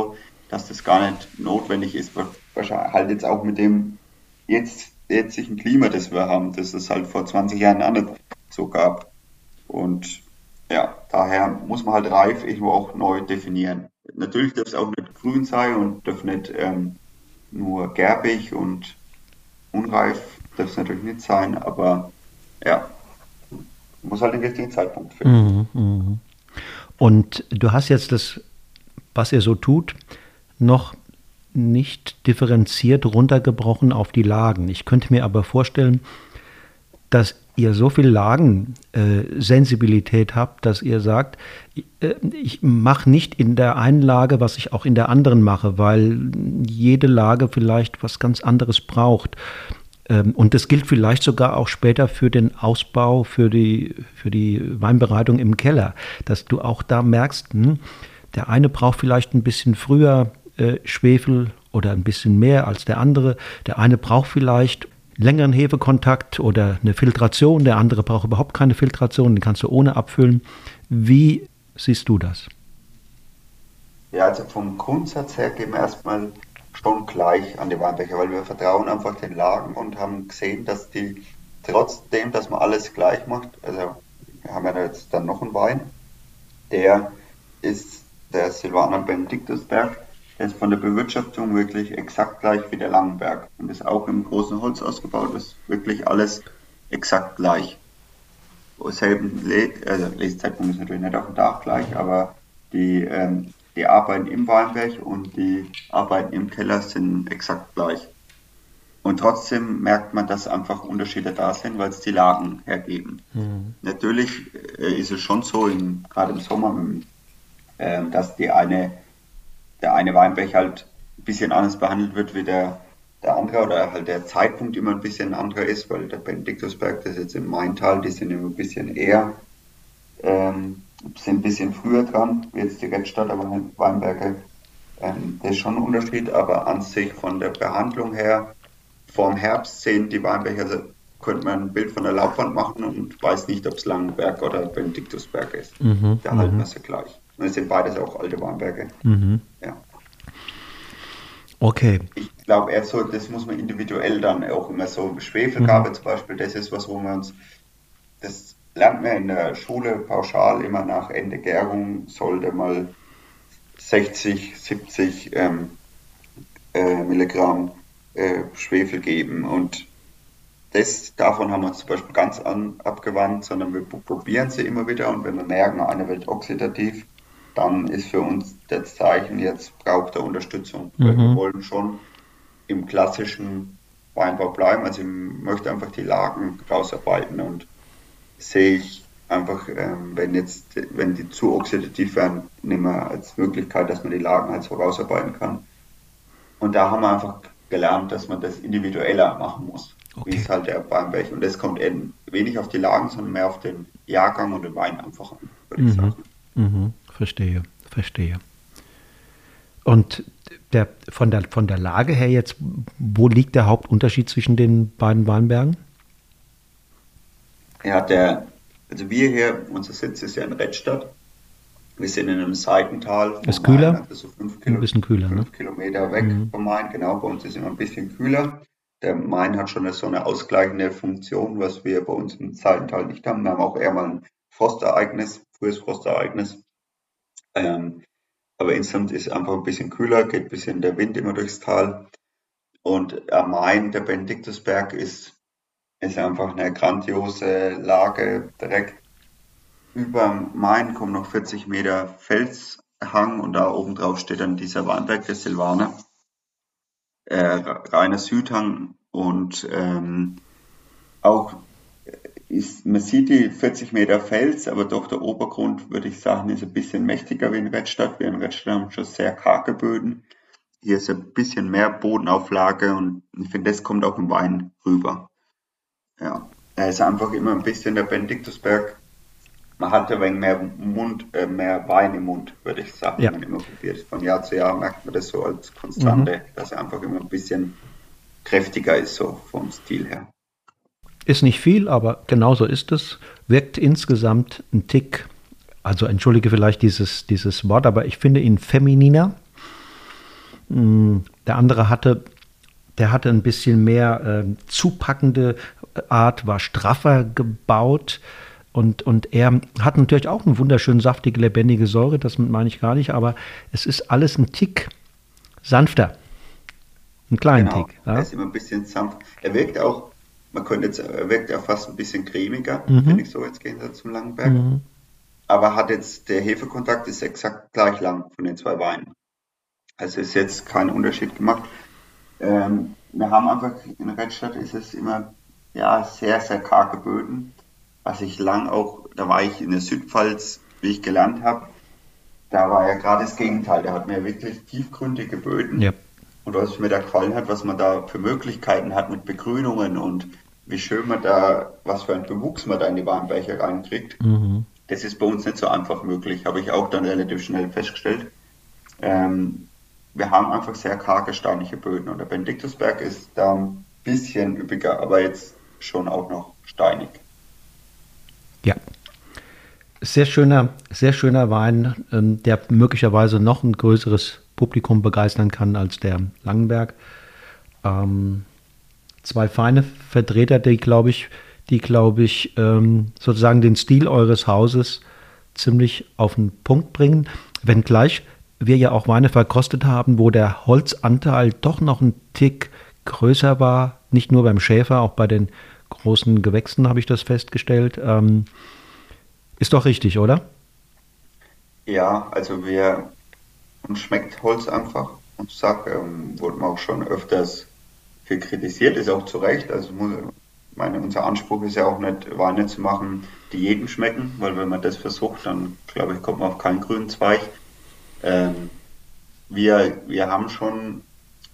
dass das gar nicht notwendig ist. Wahrscheinlich halt jetzt auch mit dem jetzt, jetzigen Klima, das wir haben, das es halt vor zwanzig Jahren auch nicht so gab. Und ja, daher muss man halt reif irgendwo auch neu definieren. Natürlich darf es auch nicht grün sein und darf nicht ähm, nur gerbig und unreif, darf es natürlich nicht sein, aber ja, muss halt den richtigen Zeitpunkt finden. Mhm, mhm. Und du hast jetzt das, was ihr so tut, noch nicht differenziert runtergebrochen auf die Lagen. Ich könnte mir aber vorstellen, dass ihr so viel Lagensensibilität habt, dass ihr sagt, äh, ich mache nicht in der einen Lage, was ich auch in der anderen mache, weil jede Lage vielleicht was ganz anderes braucht. Ähm, und das gilt vielleicht sogar auch später für den Ausbau, für die, für die Weinbereitung im Keller, dass du auch da merkst, hm, der eine braucht vielleicht ein bisschen früher äh, Schwefel oder ein bisschen mehr als der andere. Der eine braucht vielleicht längeren Hefekontakt oder eine Filtration, der andere braucht überhaupt keine Filtration, den kannst du ohne abfüllen. Wie siehst du das? Ja, also vom Grundsatz her gehen wir erstmal schon gleich an die Weinbecher, weil wir vertrauen einfach den Lagen und haben gesehen, dass die trotzdem, dass man alles gleich macht, also wir haben ja jetzt dann noch einen Wein, der ist der Silvaner Benediktusberg, der ist von der Bewirtschaftung wirklich exakt gleich wie der Langenberg und ist auch im großen Holz ausgebaut, ist wirklich alles exakt gleich. Selben Le also Lesezeitpunkt ist natürlich nicht auf dem Dach gleich, aber die, ähm, die Arbeiten im Weinberg und die Arbeiten im Keller sind exakt gleich. Und trotzdem merkt man, dass einfach Unterschiede da sind, weil es die Lagen hergeben. Mhm. Natürlich äh, ist es schon so, im, gerade im Sommer, äh, dass die eine, der eine Weinberg halt ein bisschen anders behandelt wird wie der, der andere oder halt der Zeitpunkt immer ein bisschen anderer ist, weil der Benediktusberg, das ist jetzt im Maintal, die sind immer ein bisschen eher, ähm, sind ein bisschen früher dran, wie jetzt die Redstadt, aber Weinberge. Ähm, das ist schon ein Unterschied, aber an sich von der Behandlung her, vorm Herbst sehen die Weinberge, also könnte man ein Bild von der Laubwand machen und weiß nicht, ob es Langenberg oder Benediktusberg ist. Mhm, da halten wir sie gleich. Und es sind beides auch alte Weinberge. Mhm. Ja. Okay. Ich glaube eher so, das muss man individuell dann auch immer so, Schwefelgabe mhm. zum Beispiel, das ist was, wo wir uns, das lernt man in der Schule pauschal immer nach Ende Gärung, sollte mal sechzig, siebzig ähm, äh, Milligramm äh, Schwefel geben und das, davon haben wir uns zum Beispiel ganz an, abgewandt, sondern wir probieren sie immer wieder und wenn wir merken, eine wird oxidativ, dann ist für uns das Zeichen, jetzt braucht er Unterstützung. Mhm. Wir wollen schon im klassischen Weinbau bleiben, also ich möchte einfach die Lagen rausarbeiten und sehe ich einfach, ähm, wenn jetzt, wenn die zu oxidativ werden, nicht mehr als Möglichkeit, dass man die Lagen halt so rausarbeiten kann. Und da haben wir einfach gelernt, dass man das individueller machen muss, okay. Wie es halt der Weinberg. Und das kommt eben wenig auf die Lagen, sondern mehr auf den Jahrgang und den Wein einfach an, würde ich mhm. sagen. Mhm. Verstehe, verstehe. Und der, von, der, von der Lage her jetzt, wo liegt der Hauptunterschied zwischen den beiden Weinbergen? Ja, der, also wir hier, unser Sitz ist ja in Redstadt. Wir sind in einem Seitental. Ist kühler? Main, also so fünf Kilo, ein bisschen kühler, fünf ne? Kilometer weg mhm. vom Main. Genau, bei uns ist immer ein bisschen kühler. Der Main hat schon so eine ausgleichende Funktion, was wir bei uns im Seitental nicht haben. Wir haben auch eher mal ein Frostereignis, frühes Frostereignis. Ähm, aber insgesamt ist es einfach ein bisschen kühler, geht ein bisschen der Wind immer durchs Tal. Und am Main, der Benediktusberg, ist, ist einfach eine grandiose Lage. Direkt über dem Main kommen noch vierzig Meter Felshang und da oben drauf steht dann dieser Weinberg, der Silvaner. Äh, reiner Südhang und ähm, auch ist, man sieht die vierzig Meter Fels, aber doch der Obergrund, würde ich sagen, ist ein bisschen mächtiger wie in Redstadt. Wir in Redstadt haben schon sehr karge Böden. Hier ist ein bisschen mehr Bodenauflage und ich finde, das kommt auch im Wein rüber. Ja, er ist einfach immer ein bisschen der Benediktusberg. Man hat ein wenig mehr Mund, äh, mehr Wein im Mund, würde ich sagen, ja. Wenn man immer probiert. Von Jahr zu Jahr merkt man das so als Konstante, mhm. dass er einfach immer ein bisschen kräftiger ist, so vom Stil her. Ist nicht viel, aber genauso ist es. Wirkt insgesamt ein Tick, also entschuldige vielleicht dieses, dieses Wort, aber ich finde ihn femininer. mh, der andere hatte, der hatte ein bisschen mehr äh, zupackende Art, war straffer gebaut. Und, und er hat natürlich auch eine wunderschön saftige, lebendige Säure, das meine ich gar nicht, aber es ist alles ein Tick sanfter, einen kleinen Genau, Tick. er Ja? ist immer ein bisschen sanft. Er wirkt auch, man könnte jetzt, er wirkt auch fast ein bisschen cremiger, finde Mhm. ich so jetzt gehen wir zum Langenberg. Mhm. Aber hat jetzt, der Hefekontakt ist exakt gleich lang von den zwei Weinen. Also ist jetzt kein Unterschied gemacht. Ähm, wir haben einfach, in Redstadt ist es immer, ja, sehr, sehr karge Böden. Was ich lang auch, da war ich in der Südpfalz, wie ich gelernt habe, da war ja gerade das Gegenteil. Der hat mir wirklich tiefgründige Ja. Böden. Und was mir da gefallen hat, was man da für Möglichkeiten hat mit Begrünungen und wie schön man da, was für ein Bewuchs man da in die Weinberge reinkriegt. Mhm. Das ist bei uns nicht so einfach möglich, habe ich auch dann relativ schnell festgestellt. Ähm, Wir haben einfach sehr karge, steinige Böden und der Benediktusberg ist da ein bisschen üppiger, aber jetzt schon auch noch steinig. Ja. Sehr schöner, sehr schöner Wein, ähm, der möglicherweise noch ein größeres Publikum begeistern kann als der Langenberg. Ähm, zwei feine Vertreter, die glaube ich, die glaube ich ähm, sozusagen den Stil eures Hauses ziemlich auf den Punkt bringen. Wenngleich wir ja auch Weine verkostet haben, wo der Holzanteil doch noch ein Tick größer war. Nicht nur beim Schäfer, auch bei den großen Gewächsen habe ich das festgestellt. Ähm, ist doch richtig, oder? Ja, also wir, uns schmeckt Holz einfach und Sack, ähm, wurde man auch schon öfters viel kritisiert, ist auch zu Recht. Also muss, meine, unser Anspruch ist ja auch nicht, Weine zu machen, die jedem schmecken, weil wenn man das versucht, dann glaube ich, kommt man auf keinen grünen Zweig. Ähm, wir, wir haben schon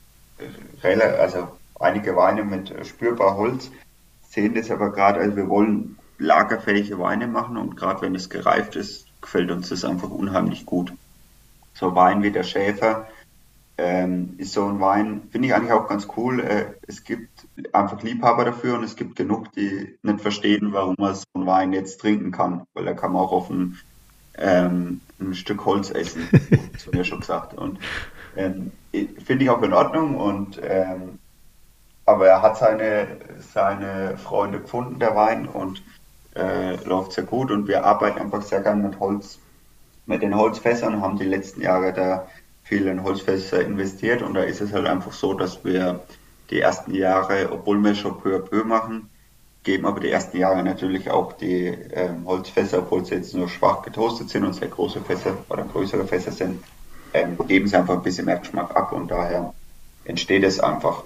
rela- also einige Weine mit äh, spürbar Holz, sehen das aber gerade, also wir wollen lagerfähige Weine machen und gerade wenn es gereift ist, gefällt uns das einfach unheimlich gut. So Wein wie der Schäfer ähm, ist so ein Wein, finde ich eigentlich auch ganz cool. Äh, es gibt einfach Liebhaber dafür und es gibt genug, die nicht verstehen, warum man so einen Wein jetzt trinken kann, weil da kann man auch auf ein, ähm, ein Stück Holz essen, wurde zu mir schon gesagt. Und ähm, finde ich auch in Ordnung und ähm, aber er hat seine, seine Freunde gefunden, der Wein, und äh, läuft sehr gut. Und wir arbeiten einfach sehr gern mit Holz, mit den Holzfässern, haben die letzten Jahre da viel in Holzfässer investiert. Und da ist es halt einfach so, dass wir die ersten Jahre, obwohl wir schon peu à peu machen, geben aber die ersten Jahre natürlich auch die ähm, Holzfässer, obwohl sie jetzt nur schwach getoastet sind und sehr große Fässer oder größere Fässer sind, ähm, geben sie einfach ein bisschen mehr Geschmack ab und daher entsteht es einfach.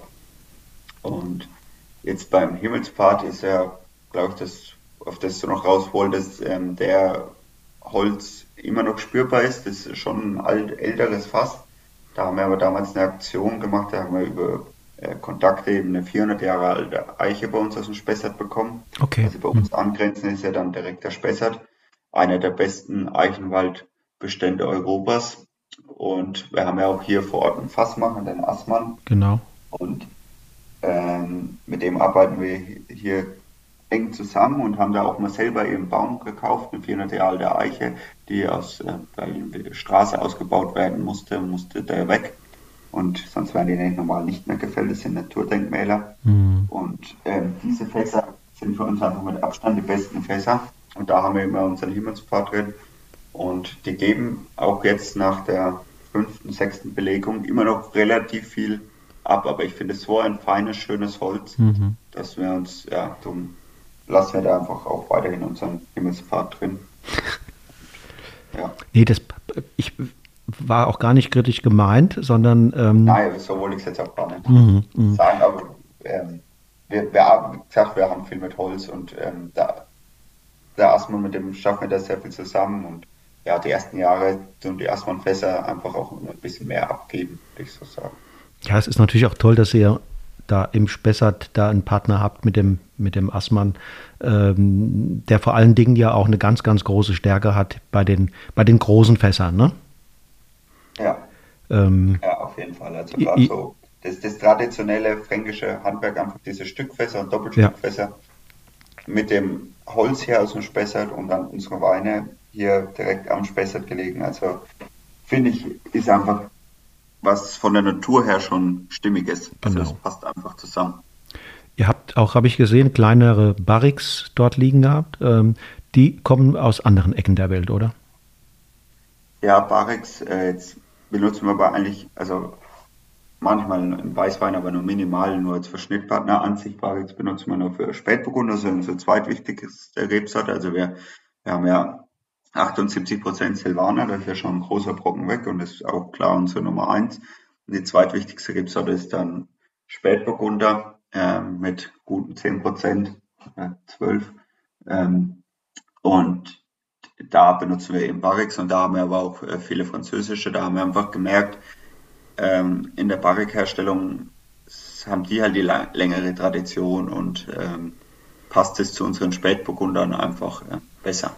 Und jetzt beim Himmelspfad ist ja, glaube ich, das, auf das du noch raus wolltest, ähm, der Holz immer noch spürbar ist. Das ist schon ein alt, älteres Fass. Da haben wir aber damals eine Aktion gemacht, da haben wir über äh, Kontakte eben eine vierhundert Jahre alte Eiche bei uns aus dem Spessart bekommen. Okay. Also bei Hm. uns angrenzend ist ja dann direkt der Spessart, einer der besten Eichenwaldbestände Europas. Und wir haben ja auch hier vor Ort einen Fassmacher, den Assmann. Genau. Und ähm, mit dem arbeiten wir hier eng zusammen und haben da auch mal selber eben einen Baum gekauft, eine vierhundert Jahre alte Eiche, die aus, äh, weil die Straße ausgebaut werden musste, musste der weg. Und sonst wären die nämlich normal nicht mehr gefällt, das sind Naturdenkmäler. Hm. Und ähm, diese Fässer sind für uns einfach mit Abstand die besten Fässer. Und da haben wir immer unseren Himmelspfad drin. Und die geben auch jetzt nach der fünften, sechsten Belegung immer noch relativ viel ab. Aber ich finde es so ein feines, schönes Holz, Mhm. dass wir uns, ja, darum lassen wir da einfach auch weiterhin unseren Himmelspfad drin. Ja. Nee, das, ich war auch gar nicht kritisch gemeint, sondern ähm, Nein, so wollte ich es jetzt auch gar nicht mhm, mhm. sagen, aber ähm, wir, wir, haben- wie gesagt, wir haben viel mit Holz und ähm, da, der Assmann, mit dem schaffen wir da sehr viel zusammen und ja, die ersten Jahre tun die Assmann-Fässer einfach auch ein bisschen mehr abgeben, würde ich so sagen. Ja, es ist natürlich auch toll, dass ihr da im Spessart da einen Partner habt mit dem, mit dem Assmann, ähm, der vor allen Dingen ja auch eine ganz, ganz große Stärke hat bei den, bei den großen Fässern, ne? Ja, Ähm, ja, auf jeden Fall. Also i, gerade i, so das, das traditionelle fränkische Handwerk, einfach diese Stückfässer und ja, Doppelstückfässer mit dem Holz hier aus dem Spessart und dann unsere Weine hier direkt am Spessart gelegen. Also finde ich, ist einfach was von der Natur her schon stimmig ist. Also Genau. es passt einfach zusammen. Ihr habt auch, habe ich gesehen, kleinere Barrix dort liegen gehabt. Ähm, die kommen aus anderen Ecken der Welt, oder? Ja, Barrix, äh, jetzt benutzen wir aber eigentlich, also manchmal im Weißwein, aber nur minimal, nur als Verschnittpartner. An sich Barrix benutzen wir nur für Spätburgunder, das ist unsere zweitwichtigste Rebsorte. Also wir, wir haben ja achtundsiebzig Prozent Silvaner, das ist ja schon ein großer Brocken weg und das ist auch klar unsere Nummer eins. Und die zweitwichtigste Rebsorte ist dann Spätburgunder äh, mit guten zehn Prozent, äh, zwölf. Ähm, und da benutzen wir eben Barrix und da haben wir aber auch äh, viele französische. Da haben wir einfach gemerkt, ähm, in der Barrikherstellung haben die halt die la- längere Tradition und ähm, passt es zu unseren Spätburgundern einfach äh, besser.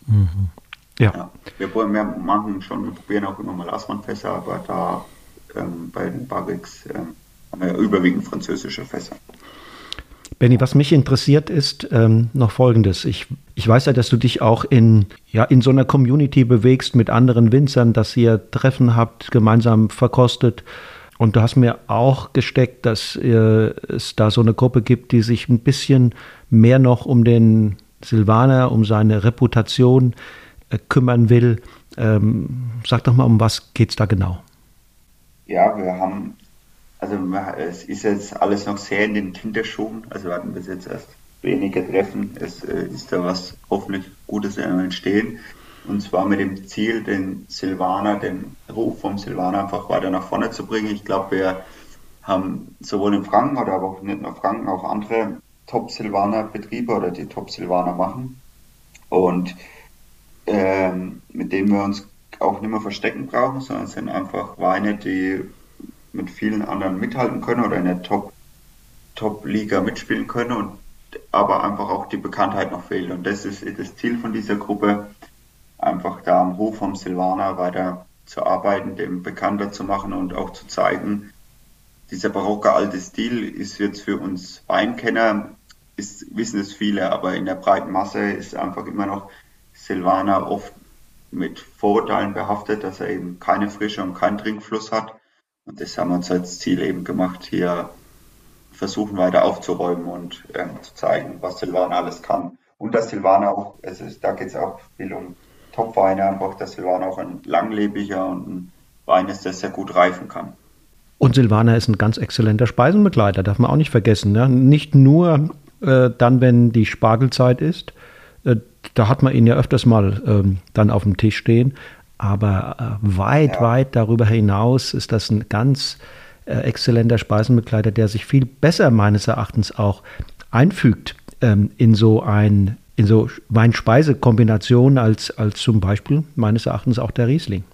Ja. Ja. Wir, prob- wir machen schon, wir probieren auch immer mal Assmannfässer, aber da ähm, bei den Barriques ähm, haben wir ja überwiegend französische Fässer. Benny, was mich interessiert ist ähm, noch Folgendes. Ich, ich weiß ja, dass du dich auch in, ja, in so einer Community bewegst mit anderen Winzern, dass ihr Treffen habt, gemeinsam verkostet. Und du hast mir auch gesteckt, dass äh, es da so eine Gruppe gibt, die sich ein bisschen mehr noch um den Silvaner, um seine Reputation äh, kümmern will. Ähm, sag doch mal, um was geht's da genau? Ja, wir haben, also wir- es ist jetzt alles noch sehr in den Kinderschuhen, also wir hatten bis jetzt erst wenige Treffen, es äh, ist da was hoffentlich Gutes am Entstehen. Und zwar mit dem Ziel, den Silvaner, den Ruf vom Silvaner einfach weiter nach vorne zu bringen. Ich glaube, wir haben sowohl in Franken oder aber auch nicht nur Franken, auch andere Top-Silvaner-Betriebe oder die Top-Silvaner machen. Und ähm, mit denen wir uns auch nicht mehr verstecken brauchen, sondern es sind einfach Weine, die mit vielen anderen mithalten können oder in der Top, Top-Liga mitspielen können und aber einfach auch die Bekanntheit noch fehlt. Und das ist das Ziel von dieser Gruppe, einfach da am Hof vom Silvaner weiter zu arbeiten, dem bekannter zu machen und auch zu zeigen, dieser barocke alte Stil ist jetzt für uns Weinkenner, ist, wissen es viele, aber in der breiten Masse ist einfach immer noch Silvaner oft mit Vorurteilen behaftet, dass er eben keine Frische und keinen Trinkfluss hat. Und das haben wir uns als Ziel eben gemacht, hier versuchen weiter aufzuräumen und ähm, zu zeigen, was Silvaner alles kann. Und dass Silvaner auch, es ist, da geht es auch viel um Topweine, einfach, dass Silvaner auch ein langlebiger und ein Wein ist, der sehr gut reifen kann. Und Silvaner ist ein ganz exzellenter Speisenbegleiter, darf man auch nicht vergessen. Ne? Nicht nur äh, dann, wenn die Spargelzeit ist, äh, da hat man ihn ja öfters mal ähm, dann auf dem Tisch stehen, aber äh, weit, Ja, weit darüber hinaus ist das ein ganz äh, exzellenter Speisenbegleiter, der sich viel besser meines Erachtens auch einfügt ähm, in so ein in so Wein-Speise-Kombinationen als, als zum Beispiel meines Erachtens auch der Riesling.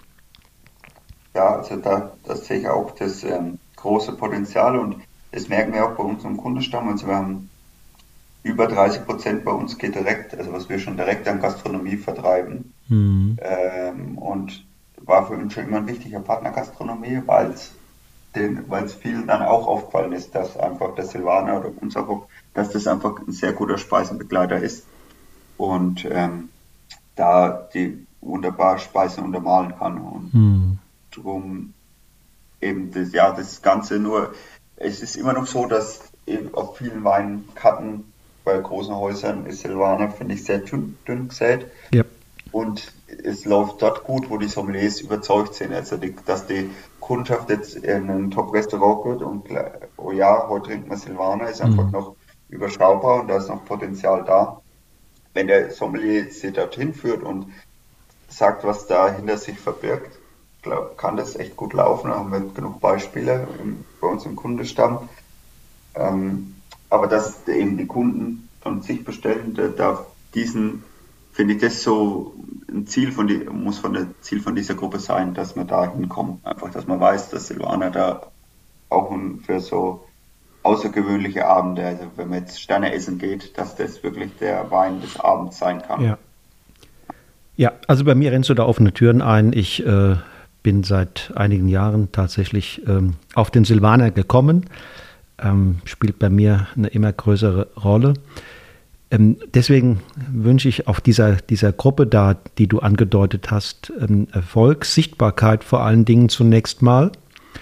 ja, also da, das sehe ich auch das ähm, große Potenzial und das merken wir auch bei unserem Kundenstamm. Also wir haben über dreißig Prozent bei uns geht direkt, also was wir schon direkt an Gastronomie vertreiben. Hm. Ähm, und war für uns schon immer ein wichtiger Partner Gastronomie, weil es den, weil es vielen dann auch aufgefallen ist, dass einfach der Silvaner oder uns auch, dass das einfach ein sehr guter Speisenbegleiter ist und ähm, da die wunderbar Speisen untermalen kann. Und Hm. drum eben das, ja, das Ganze nur, es ist immer noch so, dass eben auf vielen Weinkarten bei großen Häusern ist Silvaner, finde ich, sehr dünn, dünn gesät. Ja. Und es läuft dort gut, wo die Sommeliers überzeugt sind. Also, die, dass die Kundschaft jetzt in ein Top-Restaurant geht und gleich, oh ja, heute trinkt man Silvaner, ist einfach Hm. noch überschaubar und da ist noch Potenzial da. Wenn der Sommelier sie dorthin führt und sagt, was da hinter sich verbirgt, glaub, kann das echt gut laufen. Da haben wir genug Beispiele im, bei uns im Kundenstamm. Ähm, aber dass eben die Kunden von sich bestellen, da, da diesen, finde ich das so ein Ziel von die, muss von der Ziel von dieser Gruppe sein, dass wir da hinkommen. Einfach, dass man weiß, dass Silvaner da auch ein, für so außergewöhnliche Abende, also wenn man jetzt Sterne essen geht, dass das wirklich der Wein des Abends sein kann. Ja. Ja, also bei mir rennst du da offene Türen ein. Ich äh, bin seit einigen Jahren tatsächlich ähm, auf den Silvaner gekommen. Ähm, spielt bei mir eine immer größere Rolle. Ähm, deswegen wünsche ich auf dieser, dieser Gruppe da, die du angedeutet hast, ähm, Erfolg, Sichtbarkeit vor allen Dingen zunächst mal.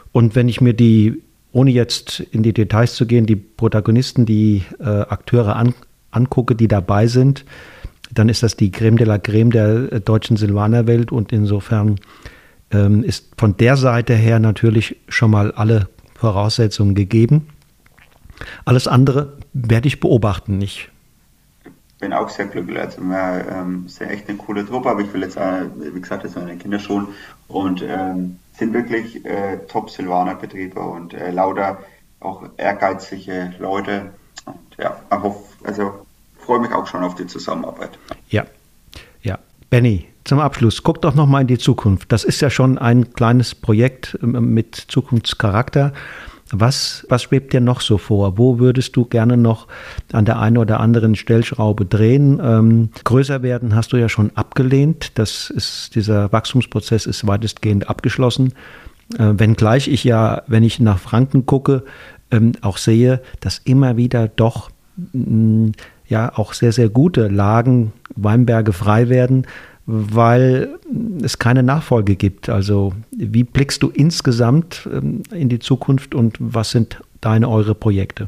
Und wenn ich mir die, ohne jetzt in die Details zu gehen, die Protagonisten, die äh, Akteure an, angucke, die dabei sind, dann ist das die Creme de la Creme der äh, deutschen Silvanerwelt und insofern ähm, ist von der Seite her natürlich schon mal alle Voraussetzungen gegeben. Alles andere werde ich beobachten. Ich bin auch sehr glücklich. Also wir ähm, sind echt eine coole Truppe, aber ich will jetzt, äh, wie gesagt, das sind meine Kinderschulen und ähm, sind wirklich äh, Top-Silvaner-Betriebe und äh, lauter auch ehrgeizige Leute. Und ja, ich hoffe, also freue mich auch schon auf die Zusammenarbeit. Ja, ja. Benny, zum Abschluss, guck doch noch mal in die Zukunft. Das ist ja schon ein kleines Projekt ähm, mit Zukunftscharakter. Was, was schwebt dir noch so vor? Wo würdest du gerne noch an der einen oder anderen Stellschraube drehen? Ähm, größer werden hast du ja schon abgelehnt. Das ist, dieser Wachstumsprozess ist weitestgehend abgeschlossen. Äh, wenngleich ich ja, wenn ich nach Franken gucke, ähm, auch sehe, dass immer wieder doch mh, ja auch sehr, sehr gute Lagen, Weinberge frei werden, weil es keine Nachfolge gibt. Also wie blickst du insgesamt ähm, in die Zukunft und was sind deine, eure Projekte?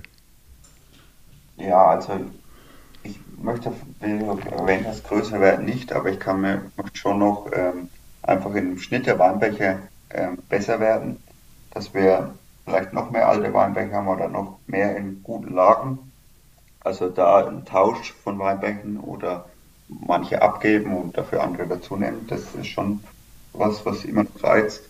Ja, also ich möchte, wie du erwähnt hast, größer werden nicht, aber ich kann mir möchte schon noch ähm, einfach im Schnitt der Weinbecher ähm, besser werden, dass wir vielleicht noch mehr alte Weinbecher haben oder noch mehr in guten Lagen. Also da ein Tausch von Weinbergen oder manche abgeben und dafür andere dazu nehmen, das ist schon was, was immer noch reizt.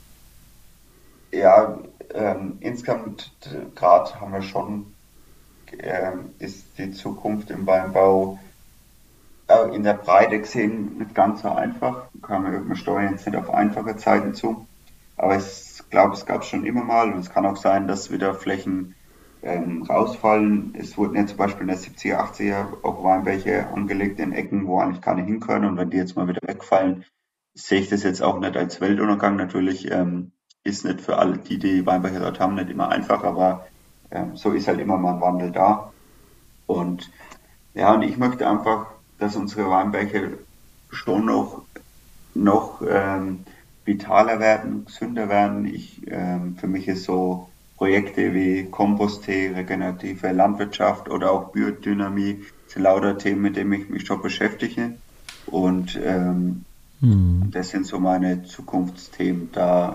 Ja, ähm, insgesamt gerade haben wir schon, ähm, ist die Zukunft im Weinbau äh, in der Breite gesehen nicht ganz so einfach. Kann man, wir steuern jetzt nicht auf einfache Zeiten zu, aber ich glaube, es gab es schon immer mal und es kann auch sein, dass wieder Flächen ähm, rausfallen. Es wurden ja zum Beispiel in der siebziger, achtziger auch Weinberge angelegt in Ecken, wo eigentlich keine hinkönnen. Und wenn die jetzt mal wieder wegfallen, sehe ich das jetzt auch nicht als Weltuntergang. Natürlich ähm, ist nicht für alle, die die Weinberge dort haben, nicht immer einfach, aber ähm, so ist halt immer mal ein Wandel da. Und ja, und ich möchte einfach, dass unsere Weinberge schon noch, noch ähm, vitaler werden, gesünder werden. Ich, ähm, für mich ist so Projekte wie Komposttee, regenerative Landwirtschaft oder auch Biodynamie sind lauter Themen, mit denen ich mich schon beschäftige. Und ähm, Hm. das sind so meine Zukunftsthemen, da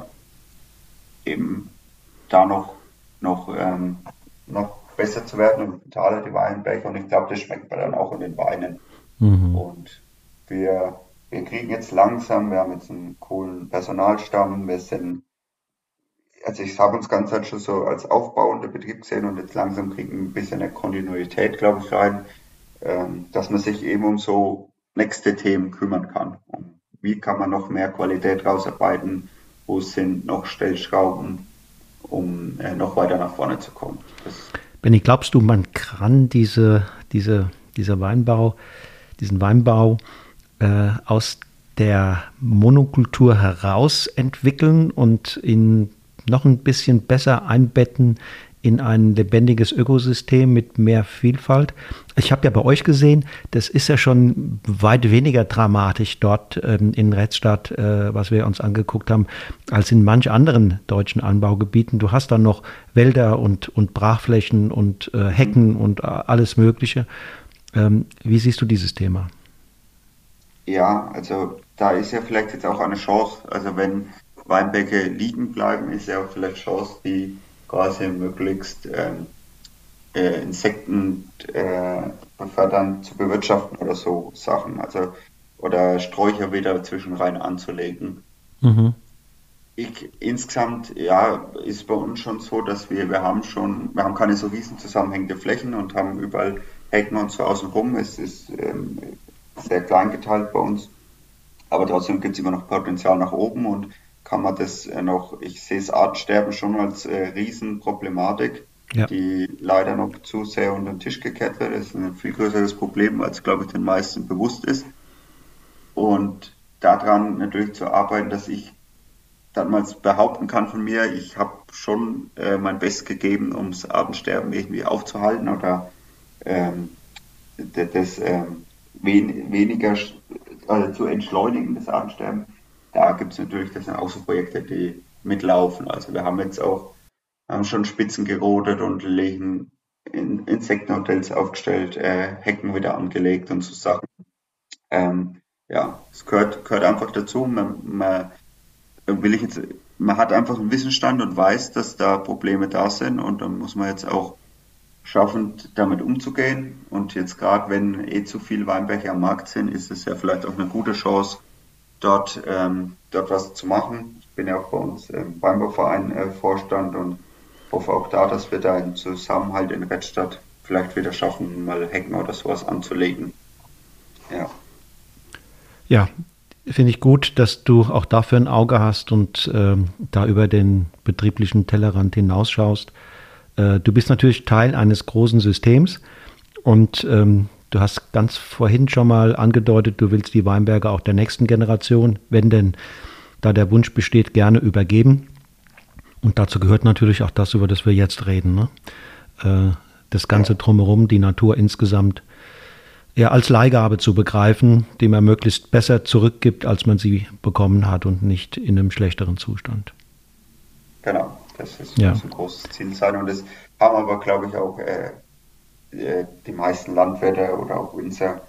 eben da noch, noch, ähm, noch besser zu werden und vitaler die Weinberge. Und ich glaube, das schmeckt man dann auch in den Weinen. Mhm. Und wir, wir kriegen jetzt langsam, wir haben jetzt einen coolen Personalstamm, wir sind, also ich habe uns ganz halt schon so als aufbauender Betrieb gesehen und jetzt langsam kriegen wir ein bisschen eine Kontinuität, glaube ich, rein, ähm, dass man sich eben um so nächste Themen kümmern kann. Um wie kann man noch mehr Qualität rausarbeiten? Wo sind noch Stellschrauben, um äh, noch weiter nach vorne zu kommen? Das, Benni, glaubst du, man kann diese, diese, dieser Weinbau, diesen Weinbau äh, aus der Monokultur heraus entwickeln und ihn noch ein bisschen besser einbetten in ein lebendiges Ökosystem mit mehr Vielfalt? Ich habe ja bei euch gesehen, das ist ja schon weit weniger dramatisch dort ähm, in Redstadt, äh, was wir uns angeguckt haben, als in manch anderen deutschen Anbaugebieten. Du hast dann noch Wälder und, und Brachflächen und äh, Hecken und äh, alles Mögliche. Ähm, wie siehst du dieses Thema? ja, also da ist ja vielleicht jetzt auch eine Chance, also wenn Weinberge liegen bleiben, ist ja auch vielleicht Chance, die quasi möglichst ähm, äh, Insekten äh, befördern, zu bewirtschaften oder so Sachen. Also oder Sträucher wieder zwischenrein anzulegen. Mhm. Ich insgesamt, ja, ist bei uns schon so, dass wir, wir haben schon, wir haben keine so riesen zusammenhängende Flächen und haben überall Hecken und so außen rum. Es ist ähm, sehr klein geteilt bei uns, aber trotzdem gibt es immer noch Potenzial nach oben und kann man das äh, noch, ich sehe das Artensterben schon als äh, Riesenproblematik, Ja. die leider noch zu sehr unter den Tisch gekehrt wird. Das ist ein viel größeres Problem, als glaube ich den meisten bewusst ist. Und daran natürlich zu arbeiten, dass ich dann mal behaupten kann von mir, ich habe schon äh, mein Bestes gegeben, um das Artensterben irgendwie aufzuhalten oder ähm, d- das ähm, wen, weniger sch- also zu entschleunigen, das Artensterben. Da gibt es natürlich, das sind auch so Projekte, die mitlaufen. Also wir haben jetzt auch haben schon Spitzen gerodet und legen in Insektenhotels aufgestellt, äh, Hecken wieder angelegt und so Sachen. Ähm, ja, es gehört, gehört einfach dazu. Man, man, will ich jetzt, man hat einfach einen Wissensstand und weiß, dass da Probleme da sind und dann muss man jetzt auch schaffen, damit umzugehen. Und jetzt gerade, wenn eh zu viele Weinberge am Markt sind, ist es ja vielleicht auch eine gute Chance, dort, ähm, dort was zu machen. Ich bin ja auch bei uns im Weinbauverein äh, Vorstand und hoffe auch da, dass wir da einen Zusammenhalt in Redstadt vielleicht wieder schaffen, mal Hecken oder sowas anzulegen. Ja. Ja, finde ich gut, dass du auch dafür ein Auge hast und ähm, da über den betrieblichen Tellerrand hinausschaust. Äh, du bist natürlich Teil eines großen Systems und ähm, du hast ganz vorhin schon mal angedeutet, du willst die Weinberge auch der nächsten Generation, wenn denn da der Wunsch besteht, gerne übergeben. Und dazu gehört natürlich auch das, über das wir jetzt reden. Ne? Äh, das Ganze drumherum, die Natur insgesamt eher als Leihgabe zu begreifen, die man möglichst besser zurückgibt, als man sie bekommen hat und nicht in einem schlechteren Zustand. Genau, das ist Ja. muss ein großes Ziel sein und das haben aber, glaube ich, auch äh, äh, die meisten Landwirte oder auch Winzer.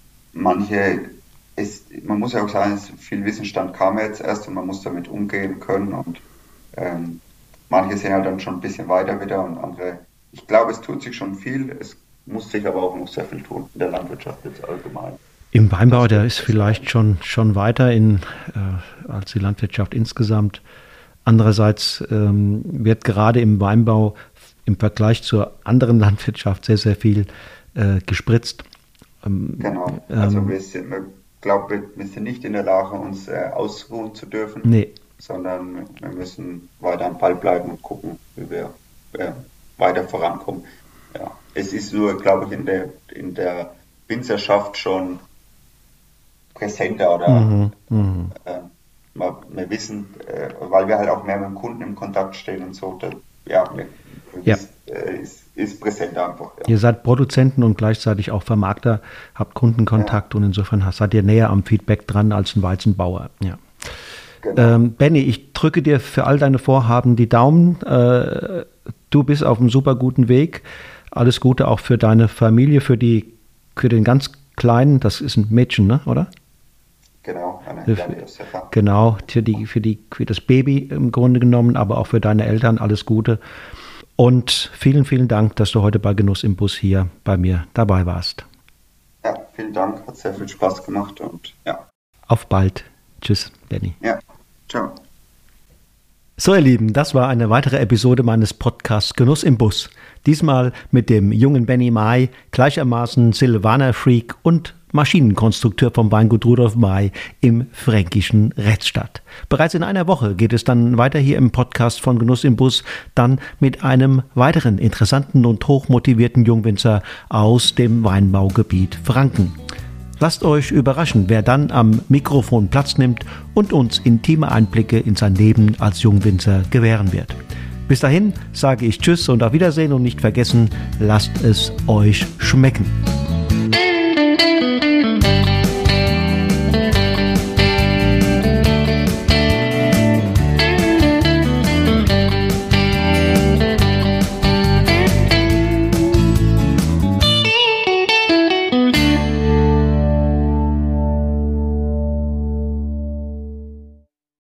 Manche ist, man muss ja auch sagen, es- viel Wissensstand kam ja jetzt erst und man muss damit umgehen können und ähm, manche sind halt dann schon ein bisschen weiter wieder und andere, ich glaube, es tut sich schon viel, es muss sich aber auch noch sehr viel tun in der Landwirtschaft jetzt allgemein. Im Weinbau, Das der würde ist ich so vielleicht schon, schon weiter in, äh, als die Landwirtschaft insgesamt. Andererseits ähm, wird gerade im Weinbau im Vergleich zur anderen Landwirtschaft sehr, sehr viel äh, gespritzt. Ähm, Genau, also ähm, wir sind, ich glaube, wir, wir sind nicht in der Lage, uns äh, ausruhen zu dürfen, nee, sondern wir müssen weiter am Ball bleiben und gucken, wie wir äh, weiter vorankommen. Ja, es ist nur, glaube ich, in der, in der Winzerschaft schon präsenter oder mhm, mhm. äh, wir, wir wissen, äh, weil wir halt auch mehr mit dem Kunden im Kontakt stehen und so, da, ja, wir, wir Ja. wissen, äh, ist, ist präsenter einfach. Ja. Ihr seid Produzenten und gleichzeitig auch Vermarkter, habt Kundenkontakt und insofern seid ihr näher am Feedback dran als ein Weizenbauer. Ja. Genau. Ähm, Benny, ich drücke dir für all deine Vorhaben die Daumen. Äh, du bist auf einem super guten Weg. Alles Gute auch für deine Familie, für die, für den ganz Kleinen. Das ist ein Mädchen, ne? Oder? Genau, eine Für- kleine Josefa. Genau, für die, für die, für das Baby im Grunde genommen, aber auch für deine Eltern alles Gute. Und vielen, vielen Dank, dass du heute bei Genuss im Bus hier bei mir dabei warst. Ja, vielen Dank, hat sehr viel Spaß gemacht und ja, Auf bald. Tschüss, Benny. ja, ciao. So, ihr Lieben, das war eine weitere Episode meines Podcasts Genuss im Bus. Diesmal mit dem jungen Benny May, gleichermaßen Silvaner-Freak und Maschinenkonstrukteur vom Weingut Rudolf May im fränkischen Redstadt. Bereits in einer Woche geht es dann weiter hier im Podcast von Genuss im Bus, dann mit einem weiteren interessanten und hochmotivierten Jungwinzer aus dem Weinbaugebiet Franken. Lasst euch überraschen, wer dann am Mikrofon Platz nimmt und uns intime Einblicke in sein Leben als Jungwinzer gewähren wird. Bis dahin sage ich Tschüss und auf Wiedersehen und nicht vergessen, lasst es euch schmecken.